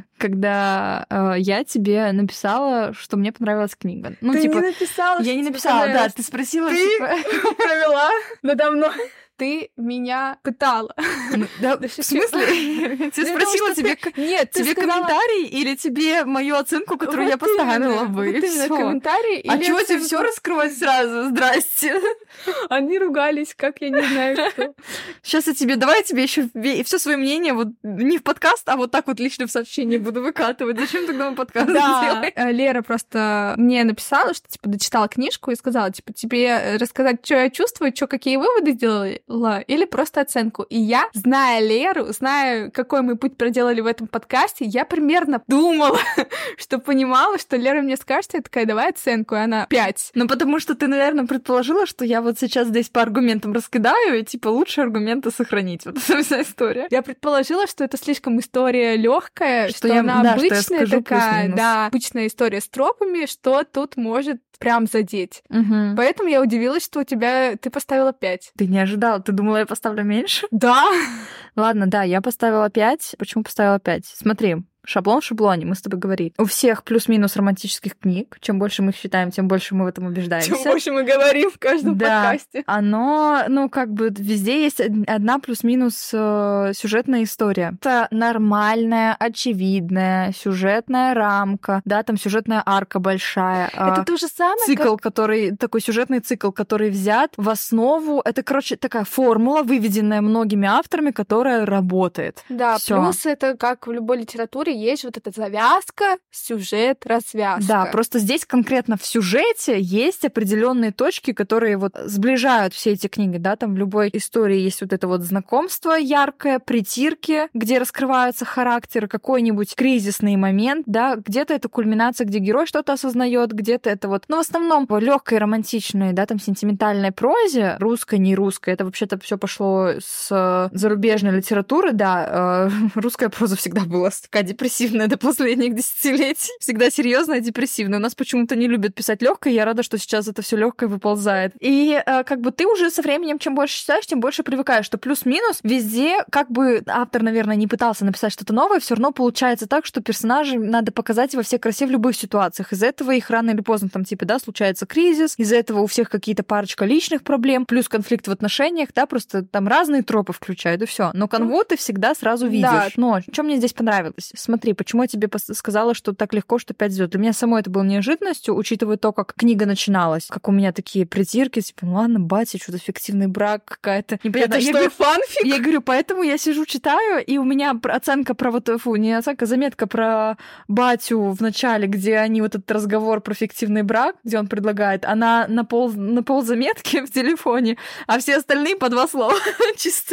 когда э, я тебе написала, что мне понравилась книга? Ну, ты типа... не написала, Я не написала, да, ты спросила, ты типа... провела надо мной. Ты меня пытала. Ну, да, в смысле? Ты спросила тебе, нет, тебе комментарий или тебе мою оценку, которую я поставила бы? Вот именно комментарий. А чего тебе все раскрывать сразу? Здрасте. Они ругались, как я не знаю кто. Сейчас я тебе, давай я тебе еще все свое мнение вот не в подкаст, а вот так вот лично в сообщении буду выкатывать. Зачем тогда мы подкаст делаем? Да, Лера просто мне написала, что типа дочитала книжку и сказала, типа, тебе рассказать, что я чувствую, что какие выводы сделали, или просто оценку. И я, зная Леру, зная, какой мы путь проделали в этом подкасте, я примерно думала, что понимала, что Лера мне скажет, я такая, давай оценку, и она пять. Ну, потому что ты, наверное, предположила, что я вот сейчас здесь по аргументам раскидаю, и, типа, лучше аргументы сохранить. Вот эта вся история. Я предположила, что это слишком история легкая, что, что я, она да, обычная что я скажу, такая, да, обычная история с тропами, что тут может прям задеть. Угу. Поэтому я удивилась, что у тебя ты поставила пять. Ты не ожидала? Ты думала, я поставлю меньше? Да. Ладно, да, я поставила пять. Почему поставила пять? Смотри. Шаблон в шаблоне, мы с тобой говорили. У всех плюс-минус романтических книг. Чем больше мы их читаем, тем больше мы в этом убеждаемся. Чем больше мы говорим в каждом да, подкасте. Оно, ну, как бы везде есть одна плюс-минус э, сюжетная история. Это нормальная, очевидная сюжетная рамка, да, там сюжетная арка большая. Это э, то же самое, Цикл, как... который, такой сюжетный цикл, который взят в основу. Это, короче, такая формула, выведенная многими авторами, которая работает. Да, Всё. Плюс это, как в любой литературе, есть вот эта завязка, сюжет, развязка. Да, просто здесь конкретно в сюжете есть определенные точки, которые вот сближают все эти книги, да, там в любой истории есть вот это вот знакомство яркое, притирки, где раскрываются характеры, какой-нибудь кризисный момент, да, где-то это кульминация, где герой что-то осознает, где-то это вот, ну, в основном в легкой, романтичной, да, там сентиментальной прозе, русской, не русской, это вообще-то все пошло с зарубежной литературы, да, русская проза всегда была такая депрессивная, депрессивная до последних десятилетий. Всегда серьезная, депрессивная. У нас почему-то не любят писать легкое. Я рада, что сейчас это все легкое выползает. И э, как бы ты уже со временем, чем больше читаешь, тем больше привыкаешь, что плюс-минус везде, как бы автор, наверное, не пытался написать что-то новое, все равно получается так, что персонажей надо показать во всей красе в любых ситуациях. Из-за этого их рано или поздно там типа, да, случается кризис, из-за этого у всех какие-то парочка личных проблем, плюс конфликт в отношениях, да, просто там разные тропы включают, и все. Но канву ты всегда сразу видишь. Да. Но что мне здесь понравилось? Смотри, почему я тебе сказала, что так легко, что пять звезд. Для меня самой это было неожиданностью, учитывая то, как книга начиналась. Как у меня такие притирки, типа, ну ладно, батя, что-то фиктивный брак какая-то. Непонятно. Это я что, говорю, фанфик? Я говорю, поэтому я сижу, читаю, и у меня оценка про вот, фу, не оценка, заметка про батю в начале, где они вот этот разговор про фиктивный брак, где он предлагает, она на пол, на пол заметки в телефоне, а все остальные по два слова. Чисто.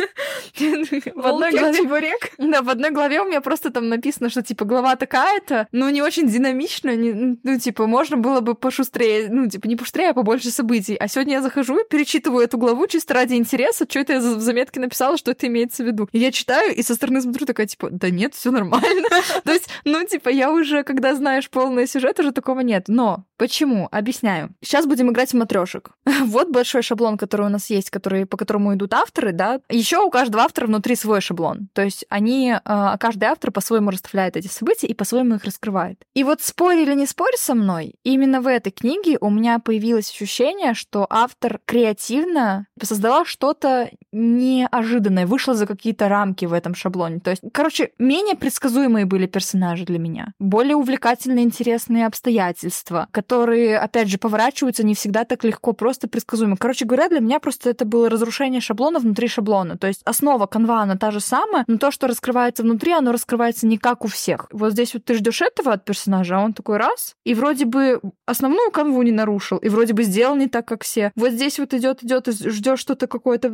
В одной главе. Да, в одной главе у меня просто там написано, что типа глава такая-то, ну, не очень динамичная, не, ну, типа, можно было бы пошустрее, ну, типа, не пошустрее, а побольше событий. А сегодня я захожу и перечитываю эту главу чисто ради интереса, что это я в заметке написала, что это имеется в виду. И я читаю, и со стороны смотрю, такая, типа, да нет, все нормально. То есть, ну, типа, я уже, когда знаешь полный сюжет, уже такого нет. Но почему? Объясняю. Сейчас будем играть в матрешек. Вот большой шаблон, который у нас есть, который, по которому идут авторы, да. Еще у каждого автора внутри свой шаблон. То есть они, каждый автор по-своему расставляет эти события и по-своему их раскрывает. И вот спорь или не спорь со мной, именно в этой книге у меня появилось ощущение, что автор креативно создала что-то неожиданное, вышла за какие-то рамки в этом шаблоне. То есть, короче, менее предсказуемые были персонажи для меня. Более увлекательные, интересные обстоятельства, которые, опять же, поворачиваются не всегда так легко, просто предсказуемо. Короче говоря, для меня просто это было разрушение шаблона внутри шаблона. То есть основа канва, она та же самая, но то, что раскрывается внутри, оно раскрывается не как у всех. Вот здесь вот ты ждешь этого от персонажа, а он такой раз, и вроде бы основную канву не нарушил, и вроде бы сделал не так, как все. Вот здесь вот идет, идет, и ждешь что-то какое-то такое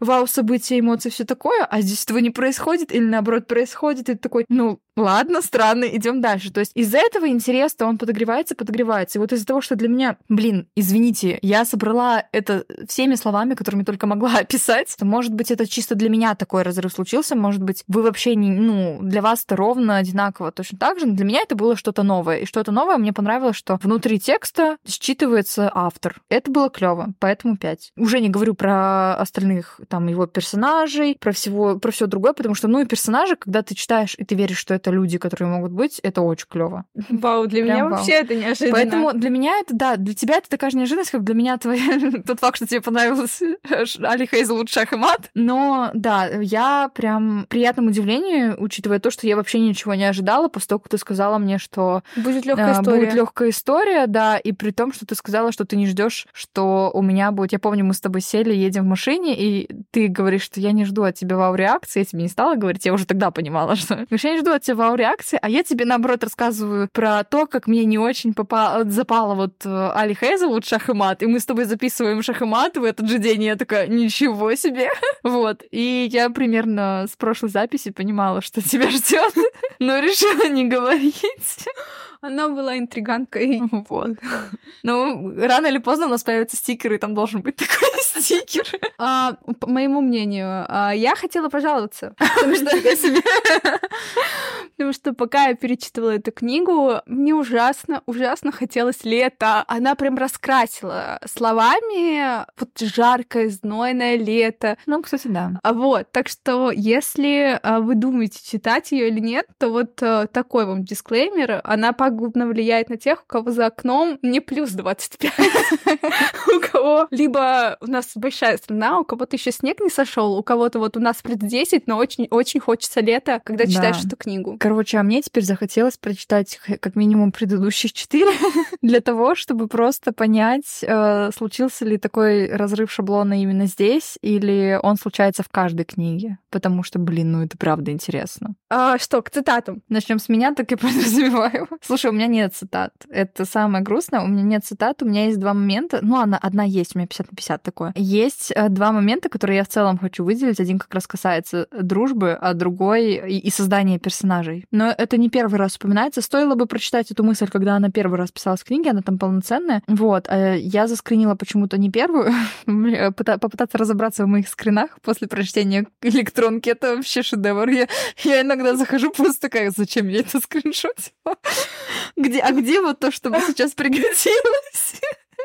вау, события, эмоции, все такое, а здесь этого не происходит, или наоборот происходит, и ты такой, ну, ладно, странно, идем дальше. То есть из-за этого интерес-то он подогревается, подогревается. И вот из-за того, что для меня, блин, извините, я собрала это всеми словами, которыми только могла описать, то, может быть, это чисто для меня такой разрыв случился, может быть, вы вообще не, ну, для вас это ровно одинаково точно так же, но для меня это было что-то новое. И что-то новое мне понравилось, что внутри текста считывается автор. Это было клево, поэтому пять. Уже не говорю про остальных, там, его персонажей, про всего, про все другое, потому что, ну, и персонажи, когда ты читаешь, и ты веришь, что это люди, которые могут быть, это очень клево. Вау, для Прям меня вау. Вообще это неожиданно. Поэтому для меня это, да, для тебя это такая же неожиданность, как для меня твоя... тот факт, что тебе понравилось Али Хейзелвуд «Шах и мат». Но, да, я прям приятному удивлению, учитывая то, что я вообще ничего не ожидала, после того, как ты сказала мне, что будет легкая история. Будет легкая история, да, и при том, что ты сказала, что ты не ждешь, что у меня будет... Я помню, мы с тобой сели, едем в машине, и ты говоришь, что я не жду от тебя вау-реакции, я тебе не стала говорить, я уже тогда понимала, что... Я не жду от тебя вау-реакции, а я тебе, наоборот, рассказываю про то, как мне не очень попало, запала вот Али Хейзелвуд «Шах и мат», и мы с тобой записываем «Шах и мат» в этот же день, и я такая, ничего себе! Вот. И я примерно с прошлой записи понимала, что тебя ждет, но решила не говорить. Она была интриганкой. Вот. Ну, рано или поздно у нас появятся стикеры, и там должен быть такой стикер. А, по моему мнению, я хотела пожаловаться. Потому что... Потому что пока я перечитывала эту книгу, мне ужасно, ужасно хотелось лета. Она прям раскрасила словами вот жаркое, знойное лето. Ну, кстати, да. Вот, так что если вы думаете, читать ее или нет, то вот такой вам дисклеймер. Она пагубно влияет на тех, у кого за окном не плюс двадцать пять. У кого либо у нас большая страна, у кого-то еще снег не сошел, у кого-то вот у нас плюс десять, но очень-очень хочется лета, когда читаешь эту книгу. Короче, а мне теперь захотелось прочитать как минимум предыдущих четыре для того, чтобы просто понять, э, случился ли такой разрыв шаблона именно здесь, или он случается в каждой книге. Потому что, блин, ну это правда интересно. А, что, к цитатам? Начнем с меня, так и подразумеваю. Слушай, у меня нет цитат. Это самое грустное. У меня нет цитат, у меня есть два момента. Ну, одна, одна есть, у меня пятьдесят на пятьдесят такое. Есть э, два момента, которые я в целом хочу выделить. Один как раз касается дружбы, а другой и, и создания персонажей. Но это не первый раз упоминается. Стоило бы прочитать эту мысль, когда она первый раз писалась в книге, она там полноценная. Вот. А я заскринила почему-то не первую. Попытаться разобраться в моих скринах после прочтения электронки — это вообще шедевр. Я, я иногда захожу просто такая, зачем я это скриншотила? Где, а где вот то, что бы сейчас пригодилось?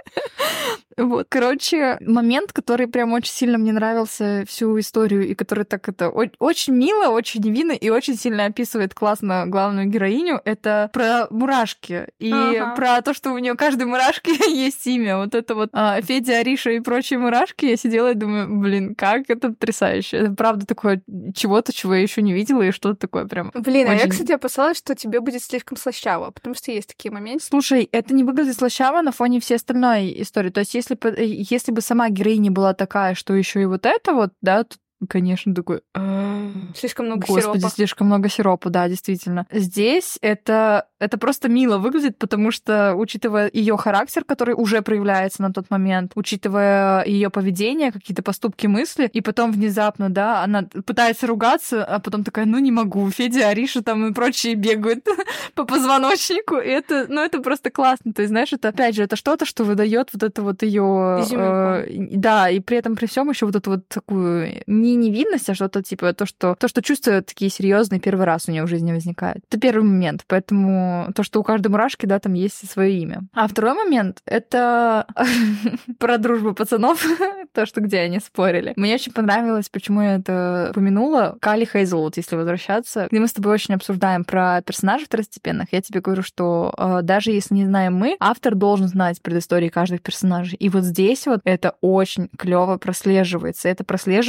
Вот, короче, момент, который прям очень сильно мне нравился всю историю, и который так это очень мило, очень невинно и очень сильно описывает классно главную героиню, это про мурашки. И ага. про то, что у нее каждой мурашки есть имя. Вот это вот а, Федя, Ариша и прочие мурашки. Я сидела и думаю, блин, как это потрясающе. Это правда такое чего-то, чего я еще не видела, и что-то такое прям. Блин, очень... а я, кстати, опасалась, что тебе будет слишком слащаво, потому что есть такие моменты. Слушай, это не выглядит слащаво на фоне всей остальной истории. То есть, если бы, если бы сама героиня была такая, что еще и вот это вот, да, то, конечно, такой... Слишком много Господи, сиропа. Господи, слишком много сиропа, да, действительно. Здесь это, это просто мило выглядит, потому что, учитывая ее характер, который уже проявляется на тот момент, учитывая ее поведение, какие-то поступки, мысли, и потом внезапно, да, она пытается ругаться, а потом такая, ну не могу, Федя, Ариша там и прочие бегают по позвоночнику, и это, ну это просто классно. То есть, знаешь, это, опять же, это что-то, что выдает вот это вот ее... Э, да, и при этом, при всем еще вот эту вот такую не невинность, а что-то типа то, что то, что чувства такие серьезные первый раз у нее в жизни возникают. Это первый момент. Поэтому то, что у каждой мурашки, да, там есть свое имя. А второй момент — это про дружбу пацанов, то, что где они спорили. Мне очень понравилось, почему я это упомянула. К Али Хейзелвуд, если возвращаться, где мы с тобой очень обсуждаем про персонажей второстепенных, я тебе говорю, что э, даже если не знаем мы, автор должен знать предыстории каждых персонажей. И вот здесь вот это очень клево прослеживается. Это прослеживается в их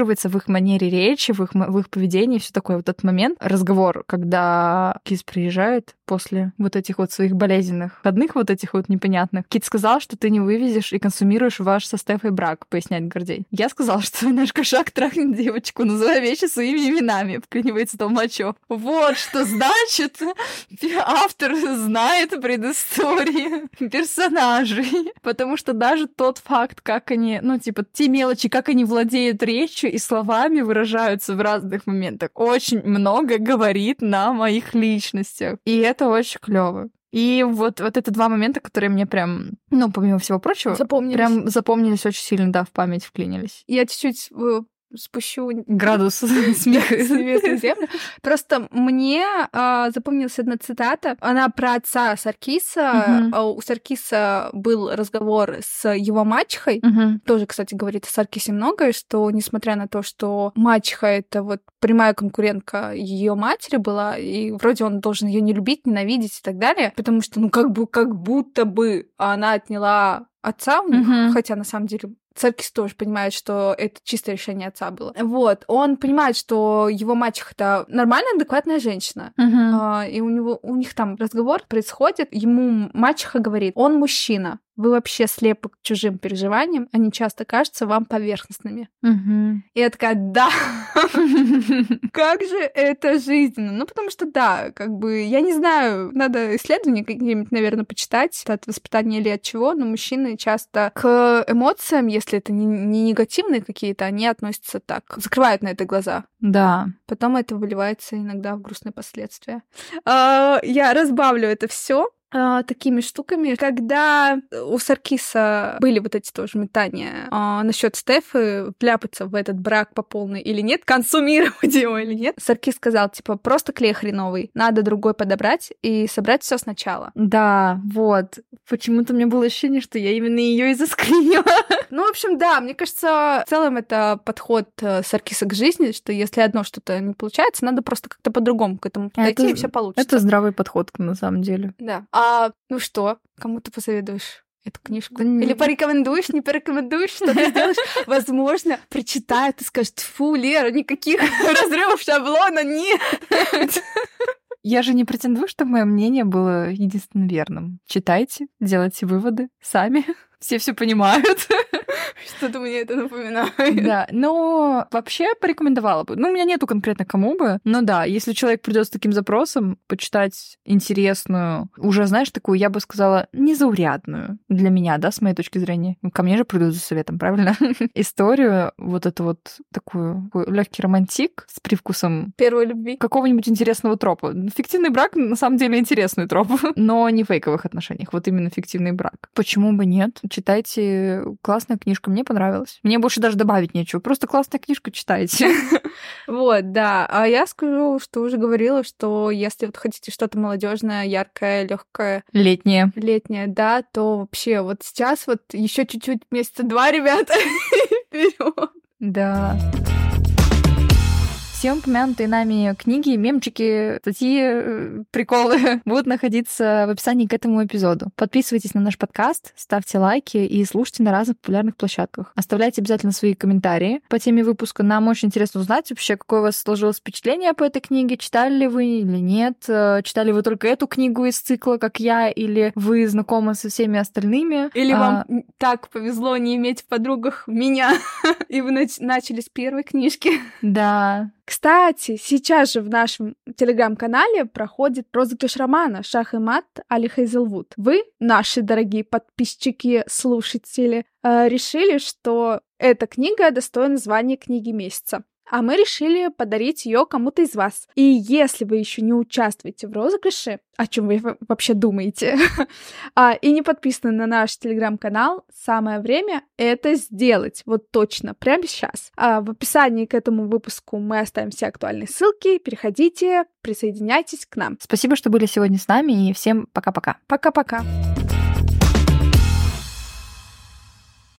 манере речи, в их, в их поведении, все такое. Вот этот момент, разговор, когда Кит приезжает после вот этих вот своих болезненных ходных, вот этих вот непонятных. Кит сказал, что ты не вывезешь и консумируешь ваш со Стефой брак, поясняет Гордей. Я сказала, что наш кошак трахнет девочку, называя вещи своими именами, вклинивается Толмачев. Вот что значит, автор знает предыстории персонажей. Потому что даже тот факт, как они, ну, типа, те мелочи, как они владеют речью и словами выражаются в разных моментах, очень много говорит нам о их личностях. И это очень клево. И вот, вот это два момента, которые мне прям, ну, помимо всего прочего, запомнились. Прям запомнились очень сильно, да, в память вклинились. Я чуть-чуть спущу градус смеха на землю. Просто мне а, запомнилась одна цитата. Она про отца Саркиса. Uh-huh. У Саркиса был разговор с его мачехой. Uh-huh. Тоже, кстати, говорит о Саркисе многое, что несмотря на то, что мачеха — это вот прямая конкурентка ее матери была, и вроде он должен ее не любить, ненавидеть и так далее, потому что, ну, как бы, как будто бы она отняла отца у них, uh-huh. хотя на самом деле Саркис тоже понимает, что это чистое решение отца было. Вот. Он понимает, что его мачеха-то нормальная, адекватная женщина. Uh-huh. А, и у него, у них там разговор происходит. Ему мачеха говорит: он мужчина. Вы вообще слепы к чужим переживаниям, они часто кажутся вам поверхностными. Uh-huh. И я такая: да, как же это жизненно. Ну, потому что, да, как бы, я не знаю, надо исследования какие-нибудь, наверное, почитать, от воспитания или от чего, но мужчины часто к эмоциям, если это не, не негативные какие-то, они относятся так, закрывают на это глаза. Да. Потом это выливается иногда в грустные последствия. Я разбавлю это все такими штуками. Когда у Саркиса были вот эти тоже метания а, насчет Стефы, вляпаться в этот брак по полной или нет, консумировать его или нет, Саркис сказал, типа, просто клей хреновый, надо другой подобрать и собрать все сначала. Да, вот. Почему-то у меня было ощущение, что я именно ее и заскринила. Ну, в общем, да, мне кажется, в целом это подход Саркиса к жизни, что если одно что-то не получается, надо просто как-то по-другому к этому подойти, это, и все получится. Это здравый подход, на самом деле. Да. А, ну что, кому ты посоветуешь эту книжку? Да или порекомендуешь, не порекомендуешь, что ты сделаешь? Возможно, прочитают и скажут: фу, Лера, никаких разрывов шаблона нет. Я же не претендую, чтобы мое мнение было единственно верным. Читайте, делайте выводы сами. Все все понимают. Что-то мне это напоминает. Да, но вообще порекомендовала бы. Ну, у меня нету конкретно кому бы, но да, если человек придет с таким запросом, почитать интересную, уже, знаешь, такую, я бы сказала, незаурядную для меня, да, с моей точки зрения. Ко мне же придут за советом, правильно? Историю, вот эту вот такую, такой легкий романтик с привкусом первой любви. Какого-нибудь интересного тропа. Фиктивный брак, на самом деле, интересный троп, но не в фейковых отношениях. Вот именно фиктивный брак. Почему бы нет? Читайте, классная книжка, мне понравилась. Мне больше даже добавить нечего, просто классная книжка, читайте. Вот, да. А я скажу, что уже говорила, что если вот хотите что-то молодежное, яркое, легкое, летнее, летнее, да, то вообще вот сейчас вот еще чуть-чуть месяца два, ребята, вперед. Да. Все упомянутые нами книги, мемчики, статьи, приколы будут находиться в описании к этому эпизоду. Подписывайтесь на наш подкаст, ставьте лайки и слушайте на разных популярных площадках. Оставляйте обязательно свои комментарии по теме выпуска. Нам очень интересно узнать вообще, какое у вас сложилось впечатление по этой книге. Читали ли вы или нет? Читали вы только эту книгу из цикла, как я, или вы знакомы со всеми остальными? Или а... вам так повезло не иметь в подругах меня, и вы нач- начали с первой книжки? Да. Кстати, сейчас же в нашем телеграм-канале проходит розыгрыш романа «Шах и мат» Али Хейзелвуд. Вы, наши дорогие подписчики, слушатели, решили, что эта книга достойна звания книги месяца. А мы решили подарить ее кому-то из вас. И если вы еще не участвуете в розыгрыше, о чем вы вообще думаете, и не подписаны на наш телеграм-канал, самое время это сделать. Вот точно, прямо сейчас. В описании к этому выпуску мы оставим все актуальные ссылки. Переходите, присоединяйтесь к нам. Спасибо, что были сегодня с нами, и всем пока-пока. Пока-пока.